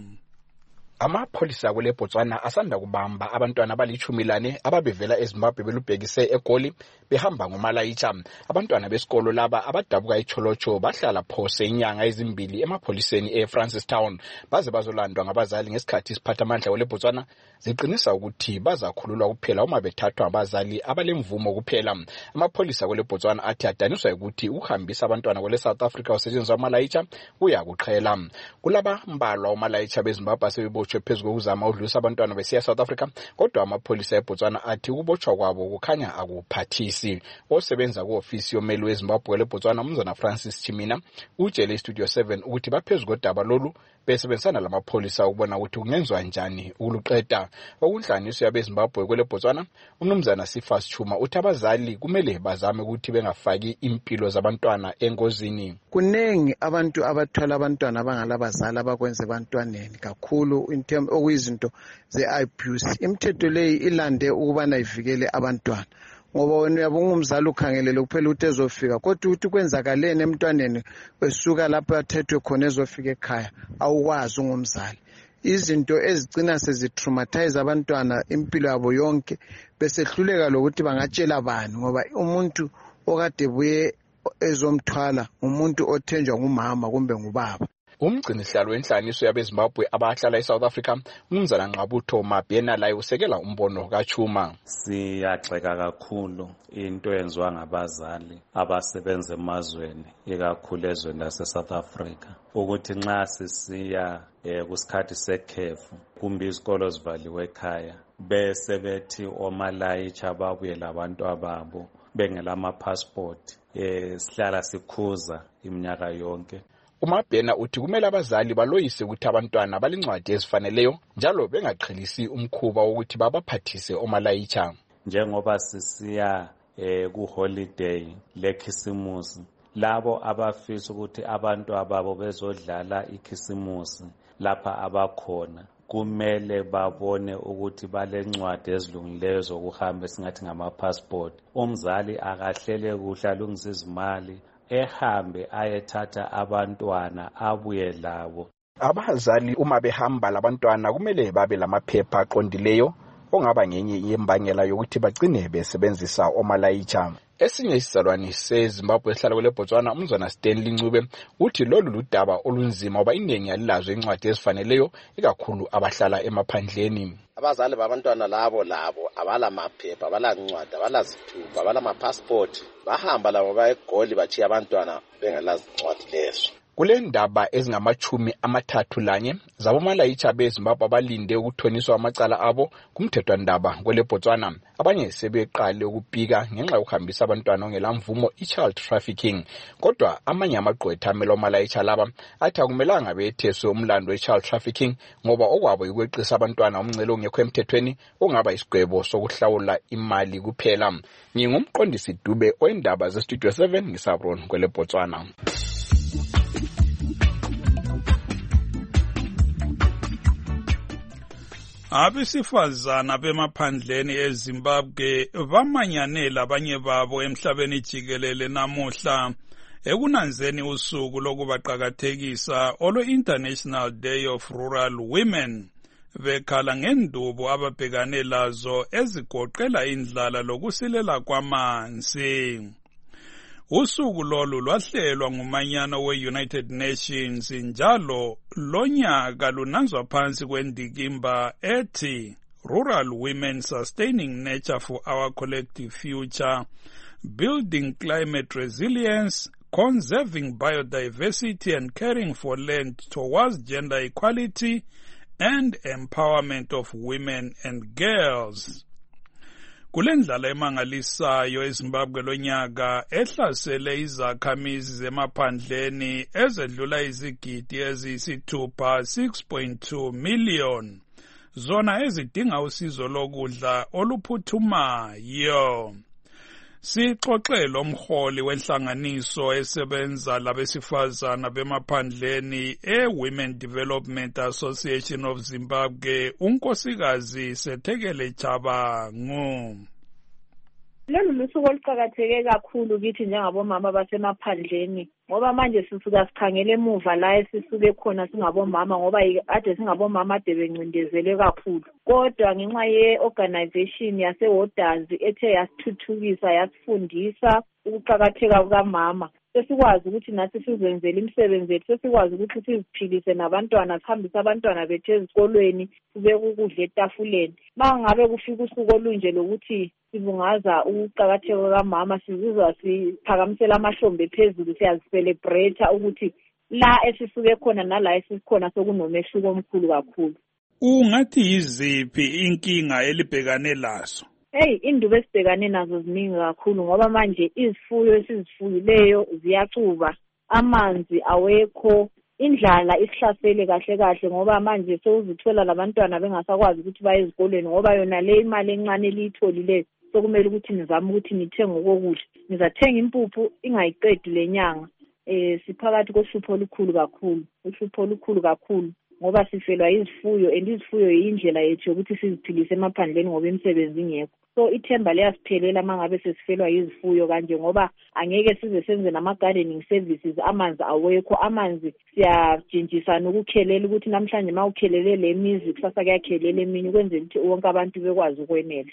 Amapholisa kule Botswana asanda kubamba abantwana abali-14 ababevela eZimbabwe belubhekise eGoli behamba ngomalayitha. Abantwana besikolo laba abadabuka eCholocho bahlala phose inyanga ezimbili emapholiseni eFrancistown baze bazolandwa ngabazali ngesikhathi isiphathamandla kule Botswana ziqinisa ukuthi bazakhululwa kuphela uma bethathwa abazali abalemvumo kuphela. Amapholisa kule Botswana athi adaniswa ukuthi ukuhambisa abantwana kule South Africa usetshenziswa amalayitha uyakuqhela. Kulaba mbalwa umalayitha beZimbabwe asebebotshwe phezu kokuzama ukudlulisa abantwana besiya South Africa, kodwa amapholisa eBotswana athi ukubotshwa kwabo kukhanya akuphathisi. Osebenza ku-ofisi yomeli weZimbabwe leBotswana uMnumzana Francis Chimina utshele iStudio 7 ukuthi baphezu kodaba lolu besebenzisana lamapholisa ukubona ukuthi kungenzwa njani ukuluqeda. Okunhlanganiso yabeZimbabwe kwele Botswana uMnumzana Sifas Chuma uthi abazali kumele bazame ukuthi bengafaki impilo zabantwana engozini. Kunengi abantu abathwala abantwana abangalabazali abakwenza ebantwaneni kakhulu okuyizinto ze-abuse. Imithetho leyi ilande ukubana ivikele abantwana, ngoba wena uyabona umzali ukhangelele kuphela ukuthi ezofika, kodwa ukuthi kwenzakaleni emntwaneni esuka lapho athethwe khona ezofika ekhaya awukwazi ungumzali. Izinto ezigcina sezitraumatize abantwana impilo yabo yonke besehluleka lokuthi bangatshela bani, ngoba umuntu okade buye ezomthwala umuntu othenjwa ngumama kumbe ngubaba. Umgcinisihlalo wenhlaniso yabeZimbabwe abahlala eSouth Africa uMnumzana Nqabutho Mabhena laye usekela umbono kaChuma. Siyagxeka kakhulu into enziwa ngabazali abasebenza emazweni ikakhulu ezweni lase-South Africa ukuthi nxa sisiya kusikhathi sekhefu kumbe izikolo zivaliwe ekhaya bese bethi omalayitha babuye labantu ababo bengelama-passport sihlala sikhuza iminyaka yonke. uMabhena uthi kumele abazali baloyise ukuthi abantwana balincwadi ezifaneleyo njalo bengaqhelisi umkhuba wokuthi babaphathise omalayitha. Njengoba sisiya ku-holiday lekhisimusi, labo abafisa ukuthi abantu ababo bezodlala ikhisimusi lapha abakhona kumele babone ukuthi balencwadi ezilungileyo zokuhamba esingathi ngama-passport. Umzali akahlele kuhle alungise izimali ehambe ayethatha abantwana abuye labo. Abazali uma behamba labantwana kumele babe lamaphepha aqondileyo ongaba ngenye yembangela yokuthi bagcine besebenzisa omalayitha. Esinye isizalwane seZimbabwe esihlala kule Botswana uMnumzana Stanley Ncube uthi lolu ludaba olunzima ngoba iningi alilazo incwadi ezifaneleyo ikakhulu abahlala emaphandleni. Abazali babantwana labo abala maphepha, abala ncwadi, abala zithupha, abala ma-passport, bahamba labo bayeGoli bachiya abantwana bengelazi ncwadi lezo. Kule ndaba ezingama-31 zabomalayitha beZimbabwe abalinde ukuthoniswa amacala abo kumthethwandaba kwele Botswana. Abanye sebeqale ukupika ngenxa yokuhambisa abantwana ongelamvumo i-child trafficking. Kodwa amanye amagqwetha amele omalayitha laba athi akumelanga betheswe umlando we-child trafficking ngoba okwabo yikweqisa abantwana umncele ongekho emthethweni ongaba isigwebo sokuhlawula imali kuphela. Ngingumqondisi Dube oyindaba zeStudio 7 ngisabron kwele Botswana. Abesifazana bemaphandleni eZimbabwe bamanyanela abanye babo emhlabeni jikelele namuhla ekunanzeni usuku lokubaqakathekisa olwe-International Day of Rural Women bekhala ngendubo ababhekane lazo ezigoqela indlala lokusilela kwamanzi. Usuku lolu lwahlelwa ngumanyano we-United Nations njalo lonyaka lunanzwa phansi kwendikimba ethi Rural Women Sustaining Nature for Our Collective Future, Building Climate Resilience, Conserving Biodiversity and Caring for Land Towards Gender Equality and Empowerment of Women and Girls. Kulendlala emangalisayo eZimbabwe lonyaka ehlasele izakhamizi zemaphandleni ezedlula izigidi eziyisithupha 6.2 million zona ezidinga usizo lokudla oluphuthumayo. sixoxe lomholi wenhlanganiso esebenza labesifazana bemaphandleni e-Women Development Association of Zimbabwe, unkosikazi Sethekele Chabangu. Lolu lusuku oluqakatheke kakhulu kithi njengabomama basemaphandleni ngoba manje sisuka sikhangele emuva la esisuke khona singabomama ngoba ade singabomama ade bencindezelwe kakhulu, kodwa ngenxa ye-organization yase-Warders ethe yasithuthukisa yasifundisa ukuqakatheka kukamama, sesikwazi ukuthi nathi sizenzele imisebenzi yethu, sesikwazi ukuthi siziphilise nabantwana, sihambise abantwana bethu ezikolweni, kubeke ukudla etafuleni. Mangabe kufika usuku olunje lokuthi sibungaza ukuqakatheka kukamama, sizizwa siphakamisela amahlombe phezulu, siyazicelebrate ukuthi la esisuke khona nala esisikhona sokunomehluko omkhulu kakhulu. Ungathi yiziphi inkinga elibhekane lazo? Indubo esibhekane nazo ziningi kakhulu ngoba manje izifuyo esizifuyileyo ziyacuba, amanzi awekho, indlala isihlasele kahle ngoba manje sewuzithola labantwana bengasakwazi ukuthi baye ezikolweni ngoba yona le imali encane eliyitholileyo sokumele ukuthi nizame ukuthi nithenge ukudla, nizathenga impuphu ingayiqedi lenyanga. Siphakathi kohlupho olukhulu kakhulu ngoba sifelwa izifuyo, and izifuyo yindlela yethu yokuthi siziphilise emaphandleni ngoba imisebenzi ingekho. So ithemba liyasiphelela mangabe sesifelwa izifuyo kanje ngoba angeke size senze nama-gardening services, amanzi awekho. Amanzi siyajinjisana ukukhelela ukuthi namhlanje ma ukhelele le mizi kusasa kuyakhelela eminye ukwenzela ukuthi wonke abantu bekwazi ukwenela.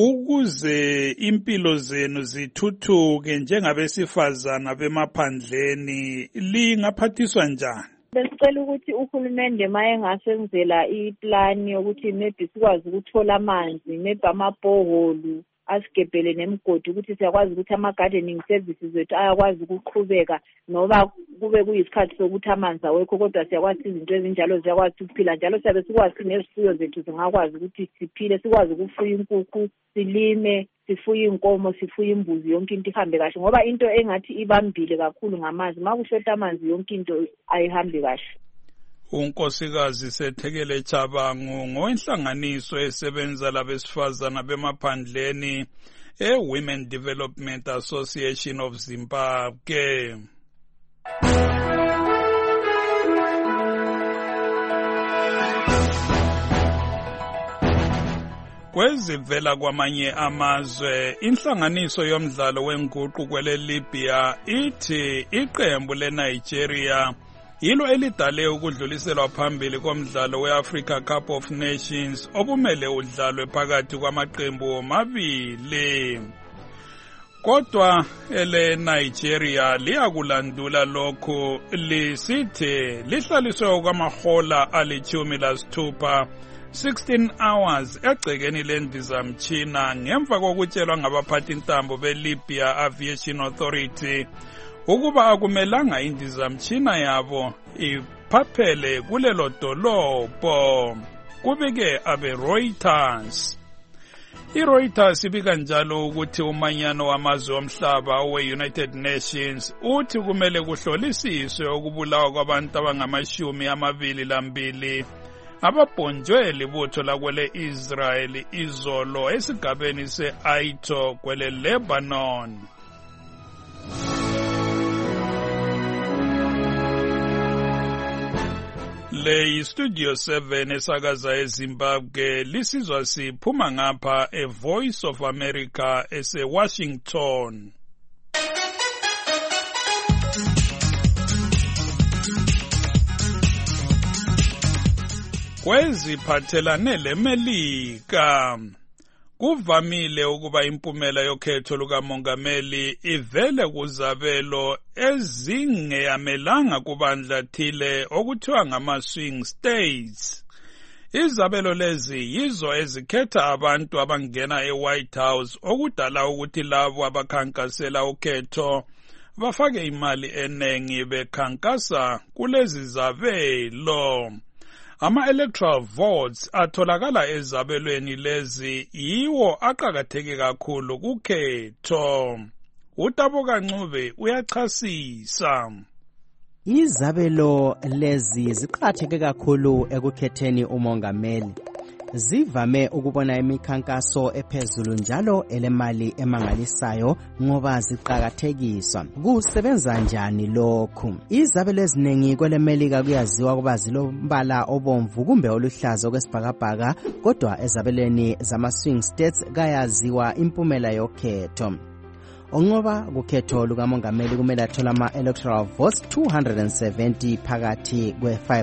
Ukuze impilo zenu zithuthuke njengabesifazana bemaphandleni lingaphathiswa njani? Besicela ukuthi uhulumende maye ngasenzela iplani yokuthi maybe sikwazi ukuthola amanzi, maybe amabhoholu asigebhele nemigodi ukuthi siyakwazi ukuthi ama-gardening services wethu ayakwazi ukuqhubeka noba kube kuyisikhathi sokuthi amanzi awekho, kodwa siyakwazi izinto ezinjalo ziyakwazi ukuphila njalo, siyabe sikwazi nezifuyo zethu zingakwazi ukuthi siphile, sikwazi ukufuya inkukhu, silime, sifuye inkomo, sifuye imbuzi, yonke into ihambe kahle ngoba into engathi ibambile kakhulu ngamanzi. Ma kushota amanzi yonke into ayihambi kahle. Unkosikazi Sethekele Chabangu ngowenhlanganiso esebenza labesifazana bemaphandleni e-Women Development Association of Zimbabwe. Kwezivela kwamanye amazwe, inhlanganiso yomdlalo wenguqu kwele Libya ithi iqembu leNigeria yilo elidale ukudluliselwa phambili komdlalo we-Africa Cup of Nations obumele udlalwe phakathi kwamaqembu omabili. Kodwa eleNigeria liyakulandula lokhu lisithi lihlaliswe kwamahola ali-16 hours egcekeni lendizamtshina ngemva kokutshelwa ngabaphathi ntambo be-Libya Aviation Authority ukuba akumelanga indizamtshina yabo iphaphele kulelo dolobho, kubike abe-Reuters. I-Reuters ibika njalo ukuthi umanyano wamazwe omhlaba we-United Nations uthi kumele kuhlolisiswe ukubulawa kwabantu abangama-22 ababhonjwe libutho lakwele Israel izolo esigabeni se-Aito kwele Lebanon. Le yi-Studio 7 esakaza eZimbabwe, lisizwa siphuma ngapha e-Voice of America ese-Washington. Kweziphathelane leMelika, kuvamile ukuba impumela yokhetho lukamongameli ivele kuzabelo ezingeyamelanga kubandla thile okuthiwa ngama-swing states. Izabelo lezi yizo ezikhetha abantu abangena e-White House okudala ukuthi labo abakhankasela ukhetho bafake imali enengi bekhankasa kulezi zabelo. Ama-electoral votes atholakala ezabelweni lezi yiwo aqakatheke kakhulu kukhetho. uTaboka Ncube uyachasisa. Izabelo lezi ziqhatheke kakhulu ekukhetheni umongameli. zivame ukubona imikhankaso ephezulu njalo elemali emangalisayo ngoba ziqakathekiswa. Kusebenza njani lokhu? Izabelo eziningi kwelemelika kuyaziwa kuba zilombala obomvu kumbe oluhlaza okwesibhakabhaka, kodwa ezabelweni zama-swing states kayaziwa impumela yokhetho. Onqoba kukhetho lukamongameli kumele athole ama-electoral votes 270 phakathi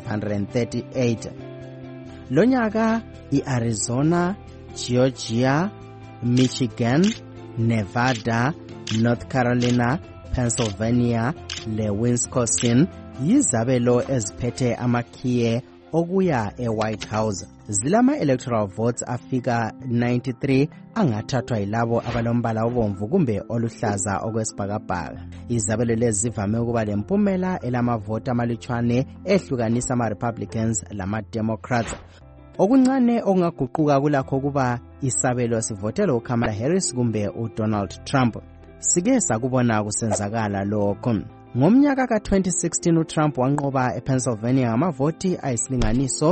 kwe-538. Lonyaka i-Arizona, Georgia, Michigan, Nevada, North Carolina, Pennsylvania le-Wisconsin yizabelo eziphethe amakhiye okuya e-White House. Zilama-electoral votes afika 93 angathathwa yilabo abalombala obomvu kumbe oluhlaza okwesibhakabhaka. Izabelo lezi zivame ukuba lempumela elamavoti amalutshwane ehlukanisa ama-Republicans lama-Democrats. Okuncane okungaguquka kulakho kuba isabelo sivotela uKamala Harris kumbe uDonald Trump. Sike sakubona kusenzakala lokho. Ngomnyaka ka-2016 uTrump wanqoba ePennsylvania ngamavoti ayisilinganiso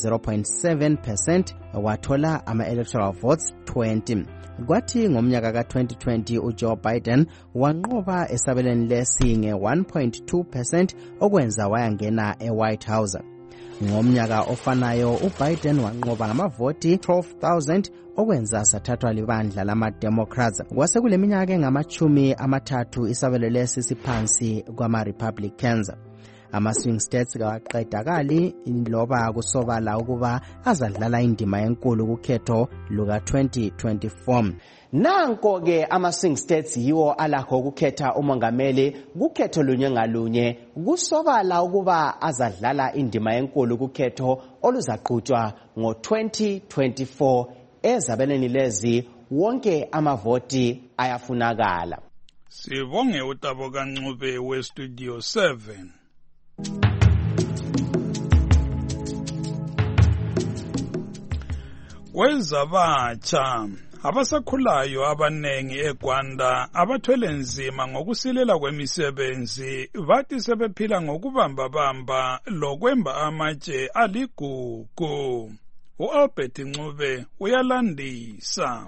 se-0.7%, wathola ama-electoral votes 20. Kwathi ngomnyaka ka-2020 uJoe Biden wanqoba esabelweni lesi nge-1.2%, okwenza wayangena eWhite House. Ngomnyaka ofanayo uBiden wanqoba ngamavoti 12,000, okwenza sathathwa libandla lama-Democrats. Kwase kule minyaka engama-30 isabelo lesi siphansi kwama-Republicans. Ama-swing states kawaqedakali loba kusobala ukuba azadlala indima enkulu kukhetho luka-2024. Nanko-ke ama-swing states yiwo alakho ukukhetha umongameli kukhetho lunye ngalunye. Kusobala ukuba azadlala indima enkulu kukhetho oluzaqhutshwa ngo-2024. Ezabelweni lezi wonke amavoti ayafunakala. Sibonge uTabo kaNcube weStudio 7. Kwezabatsha abasakhulayo abanengi eGwanda abathwele nzima ngokusilela kwemisebenzi bathi sebephila ngokubamba lokwemba amatshe aligugu. U-Albert Ncube uyalandisa.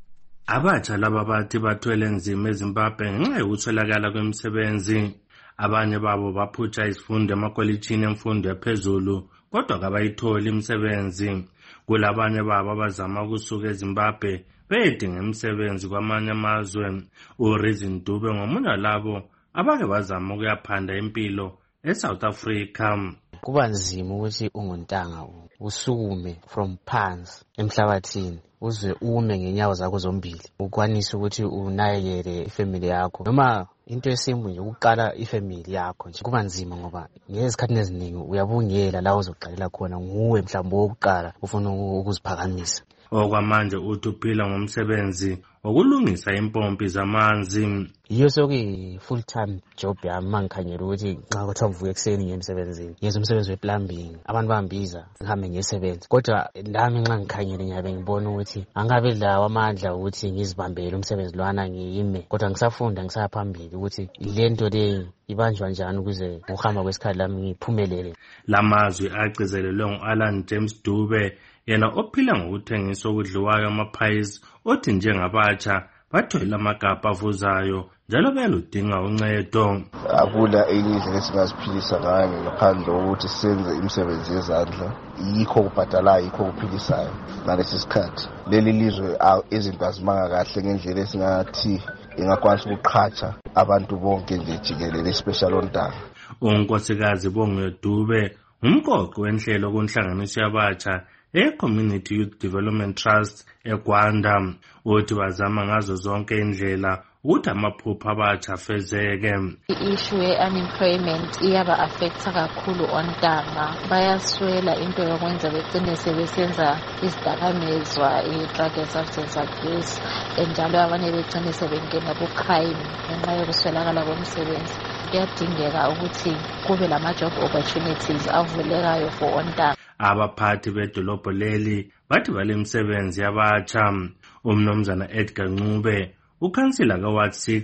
Abatsha laba bathi bathwele nzima eZimbabwe ngenxa yokuswelakala kwemisebenzi. Abanye babo baphutsha izifundo emakolitshini emfundo yaphezulu kodwa kabayitholi imisebenzi. Kulabanye babo abazama ukusuka eZimbabwe beyedinga imisebenzi kwamanye amazwe. uReason Dube ngomunye walabo abake bazama ukuyaphanda impilo eSouth Africa. Kuba nzima ukuthi unguntanga usukume from phansi emhlabathini uze ume ngenyawo zakho zombili ukwanise ukuthi unakekele ifamily yakho, noma into esimbi nje ukuqala ifamily yakho nje kuba nzima ngoba ngezikhathi eziningi uyabungela la uzoqalela khona nguwe mhlawumbe wokuqala ufuna ukuziphakamisa. Okwamanje uthi uphila ngomsebenzi wokulungisa impompi zamanzi. Yiyo sokuyi full time job yami mangikhanyela ukuthi nxa kuthiwa ngivuka ekuseni ngiye emsebenzini ngenza umsebenzi we-plumbing, abantu bambiza ngihambe ngiyesebenza. Kodwa nami nxa ngikhanyele ngiyabe ngibona ukuthi angabe lawo amandla ukuthi ngizibambele umsebenzi lwana ngiyime, kodwa ngisafunda ngisaphambili ukuthi lento le ibanjwa njani ukuze ukuhamba kwesikhathi lami ngiphumelele. Lamazwi agcizelelwe ngu-Alan James Dube, yena ophila ngokuthengisa okudliwayo amaphayisi, othi njengabatsha bathwele amagabha avuzayo njalo bayaludinga uncedo. Akula enye indlela esingaziphilisa ngayo ngaphandle kokuthi senze imisebenzi yezandla. Yikho kubhadalayo, yikho kuphilisayo ngalesi sikhathi. Leli lizwe izinto azimanga kahle ngendlela esingathi ingakwanisa ukuqhatsha abantu bonke nje jikelele, especially ontanga. uNkosikazi Bongiwe Dube umqoqi wenhlelo kunhlanganiso yabatsha e-Community Youth Development Trust eGwanda. Uthi bazama ngazo zonke indlela ukuthi amaphupho abatsha afezeke. I-issue ye-unemployment iyaba affecta kakhulu ontanga, bayaswela into yokwenza begcine sebesenza izidakamizwa, i-drug substance abuse, njalo abanye begcine sebengena ku-crime ngenxa yokuswelakala komsebenzi. Kuyadingeka ukuthi kube lama-job opportunities avulekayo for ontanga. Abaphathi bedolobho leli bathi bale misebenzi yabatsha. Umnumzana Edgar Ncube, ukhansila ka-Ward 6,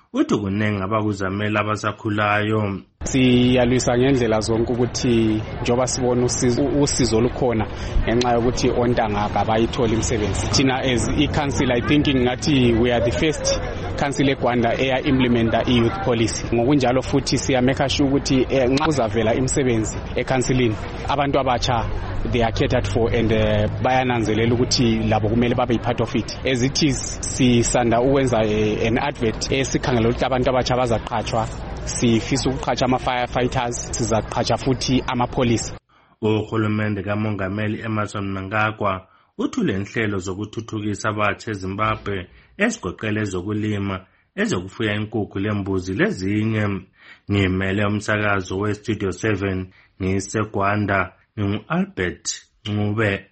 uthi kunengi abakuzamela abasakhulayo. Siyalwisa ngendlela zonke ukuthi njoba sibona usizo olukhona ngenxa yokuthi ontanga abayithola imisebenzi. Thina as i-council I think ngathi we are the first council eGwanda eya implementa i-youth policy. Ngokunjalo futhi siya make sure ukuthi nxa kuzavela imisebenzi eCouncilini abantu abatsha they are catered for and bayananzelela ukuthi labo kumele babe part of it. As it is sisanda ukwenza an advert esikhangela ukuthi abantu abatsha bazaqhatshwa. Sifisa ukuqhatsha ama-firefighters, sizaqhatsha futhi amapolisi. Uhulumende kaMongameli Emmerson Mnangagwa uthule inhlelo zokuthuthukisa abatsha eZimbabwe ezigoqela ezokulima, ezokufuya inkukhu lembuzi lezinye. Ngimele umsakazo weStudio 7 ngiseGwanda, ngingu-Albert Ncube.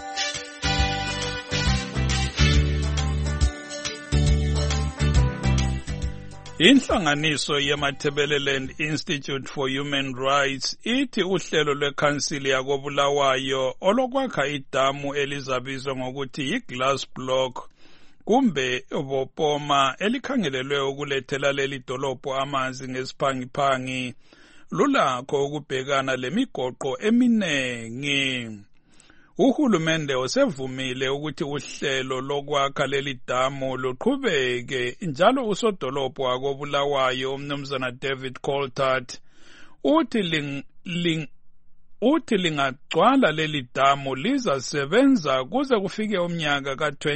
Inhlanganiso yeMatabeleland Institute for Human Rights ithi uhlelo lwekhansili yakobulawayo olokwakha idamu elizabizwa ngokuthi yi-glass block kumbe bopoma elikhangelelwe ukulethela leli dolobho amanzi ngesiphangiphangi lulakho ukubhekana lemigoqo eminengi. Uhulumende usevumile ukuthi uhlelo lokwakha leli damu luqhubeke njalo usodolobho wakobulawayo umnumzana David Coltart uthi lingagcwala leli damu lizasebenza kuze kufike umnyaka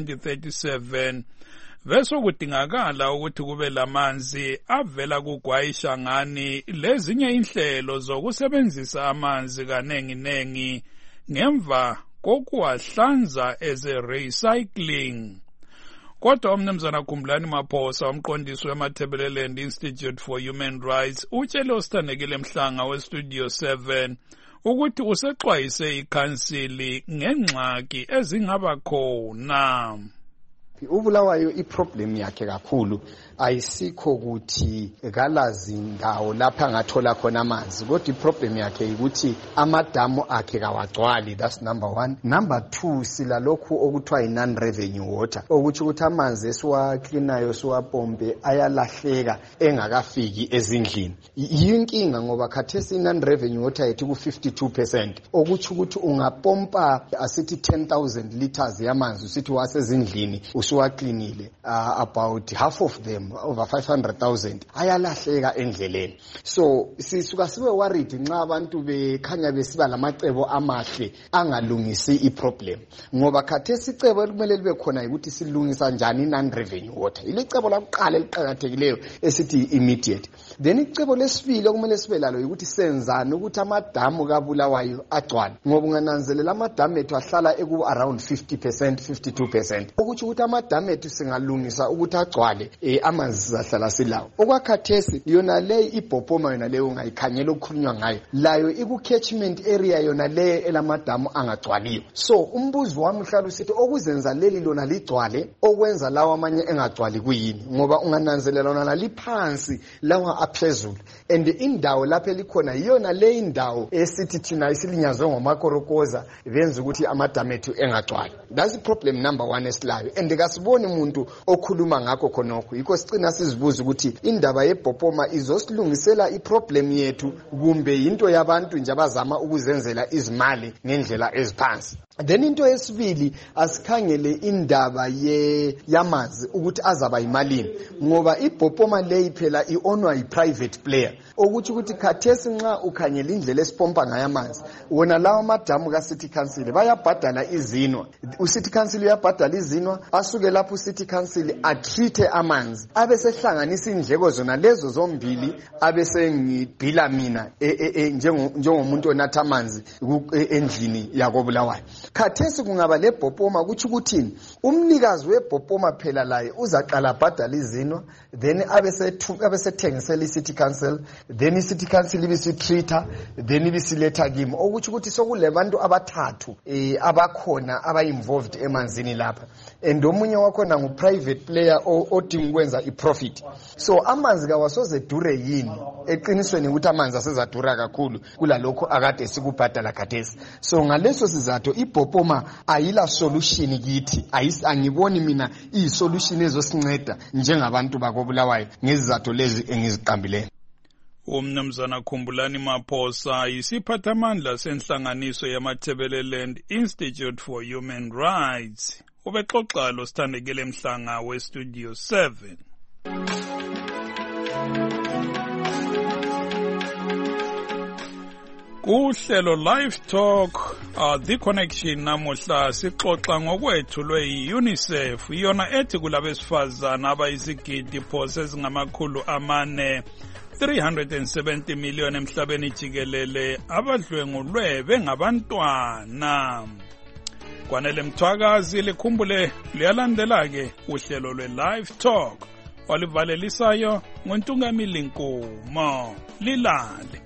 ka-2037 bese kudingakala ukuthi kube lamanzi avela kuGwayishangani lezinye inhlelo zokusebenzisa amanzi kanenginengi ngemva kokuwahlanza as a recycling. Kodwa umnumzana Khumlani Maphosa umqondisi weMatabeleland Institute for Human Rights utshele uSithandekile Mhlanga weStudio 7 ukuthi usexwayise ikhansili ngengxaki ezingaba khona. uBulawayo iproblem yakhe kakhulu ayisikho ukuthi kalazi indawo lapha angathola khona amanzi, kodwa iproblem yakhe ukuthi amadamu akhe kawagcwali. That's number 1. Number 2, sila lokhu okuthiwa non revenue water, ukuthi ukuthi amanzi esiwacleanayo siwapompe ayalahleka engakafiki ezindlini. Yinkinga ngoba khathesi non revenue water yethu ku 52%, okuthi ukuthi ungapompa asithi 10,000 liters yamanzi usithi wasezindlini usuwacleanile, about half of them over 500,000 ayalahleka endleleni. So sisuka sibe worried nxa abantu bekhanya besiba lamacebo amahle angalungisi iproblem, ngoba khathesi icebo ekumele libe khona ukuthi silungisa njani non revenue water. Ilicebo lakuqala eliqhakathekileyo esithi immediate. Then icebo lesibili okumele sibe lalo ukuthi senzani ukuthi amadamu kaBulawayo agcwale, ngoba ungananzelela amadamu ethu ahlala eku around 50% 52%, ukuthi amadamu ethu singalungisa ukuthi agcwale amanzi sizahlala silawo. Okwakhathesi yona le ibhopoma yona leyo ungayikhanyela okukhulunywa ngayo layo iku catchment area yona le elamadamu angagcwaliyo. So umbuzo wami uhlala usithi okuzenza leli lona ligcwale okwenza lawa amanye engagcwali kuyini, ngoba ungananzelela lona liphansi lawa aphezulu, and indawo lapha elikhona yona le indawo esithi thina isilinyazwe ngomakorokoza benza ukuthi amadamu ethu engagcwali. That's problem number 1 esilayo, and kasiboni umuntu okhuluma ngakho khonokho. Yikho sicina sizibuza ukuthi indaba yebhopoma izosilungisela iproblem yethu kumbe into yabantu nje abazama ukuzenzela izimali ngendlela eziphansi. Then into yesibili asikhangele indaba yamanzi ukuthi azaba imalini, ngoba ibhopoma leyi phela ionwa yi-private player, ukuthi khathesi nxa ukhangela indlela esipompa ngayo amanzi wona lawa amadamu ka-city council bayabhadala izinwa. U-city council uyabhadala izinwa, asuke lapho u-city council atreate amanzi abesehlanganisa indleko zona lezo zombili abesengibhila mina njengomuntu onatha amanzi endlini yakobulawayo. Khathesi kungaba lebhopoma kuthi ukuthini umnikazi webhopoma phela laye uzaqala bhadala izinwa, then abesethengisela i-city council, then i-city council ibisitreater, then ibisiletha kimi, okuthi ukuthi sokulebantu abathathu abakhona aba-involved emanzini lapha, and omunye wakhona ngu-private player odinga ukwenza i-profit. So amanzi kawasoze dure yini? Eqinisweni ukuthi amanzi asezadura kakhulu kulalokho akade sikubhadala khathesi. So ngaleso sizathu ibhopoma ayila solution kithi, angiboni mina iyi-solution ezosinceda njengabantu bakobulawayo ngezizathu lezi engiziqambileyo. Umnumzana Khumbulani Maphosa yisiphathamandla senhlanganiso yamaThebeleland Institute for Human Rights. Ubexoxa lo Sithandekile Mhlanga weStudio 7. Kuhlelo Live Talk The Connection namuhla sixoxa ngokwethulwe yi-UNICEF yona ethi kulabesifazana abayizigidi phose ezingamakhulu 370 million emhlabeni jikelele abadlwengulwe bengabantwana. Kwanele Mthwakazi likhumbule liyalandela-ke uhlelo lwe-Live Talk walivalelisayo ngoNtungamili Nkomo. Lilale.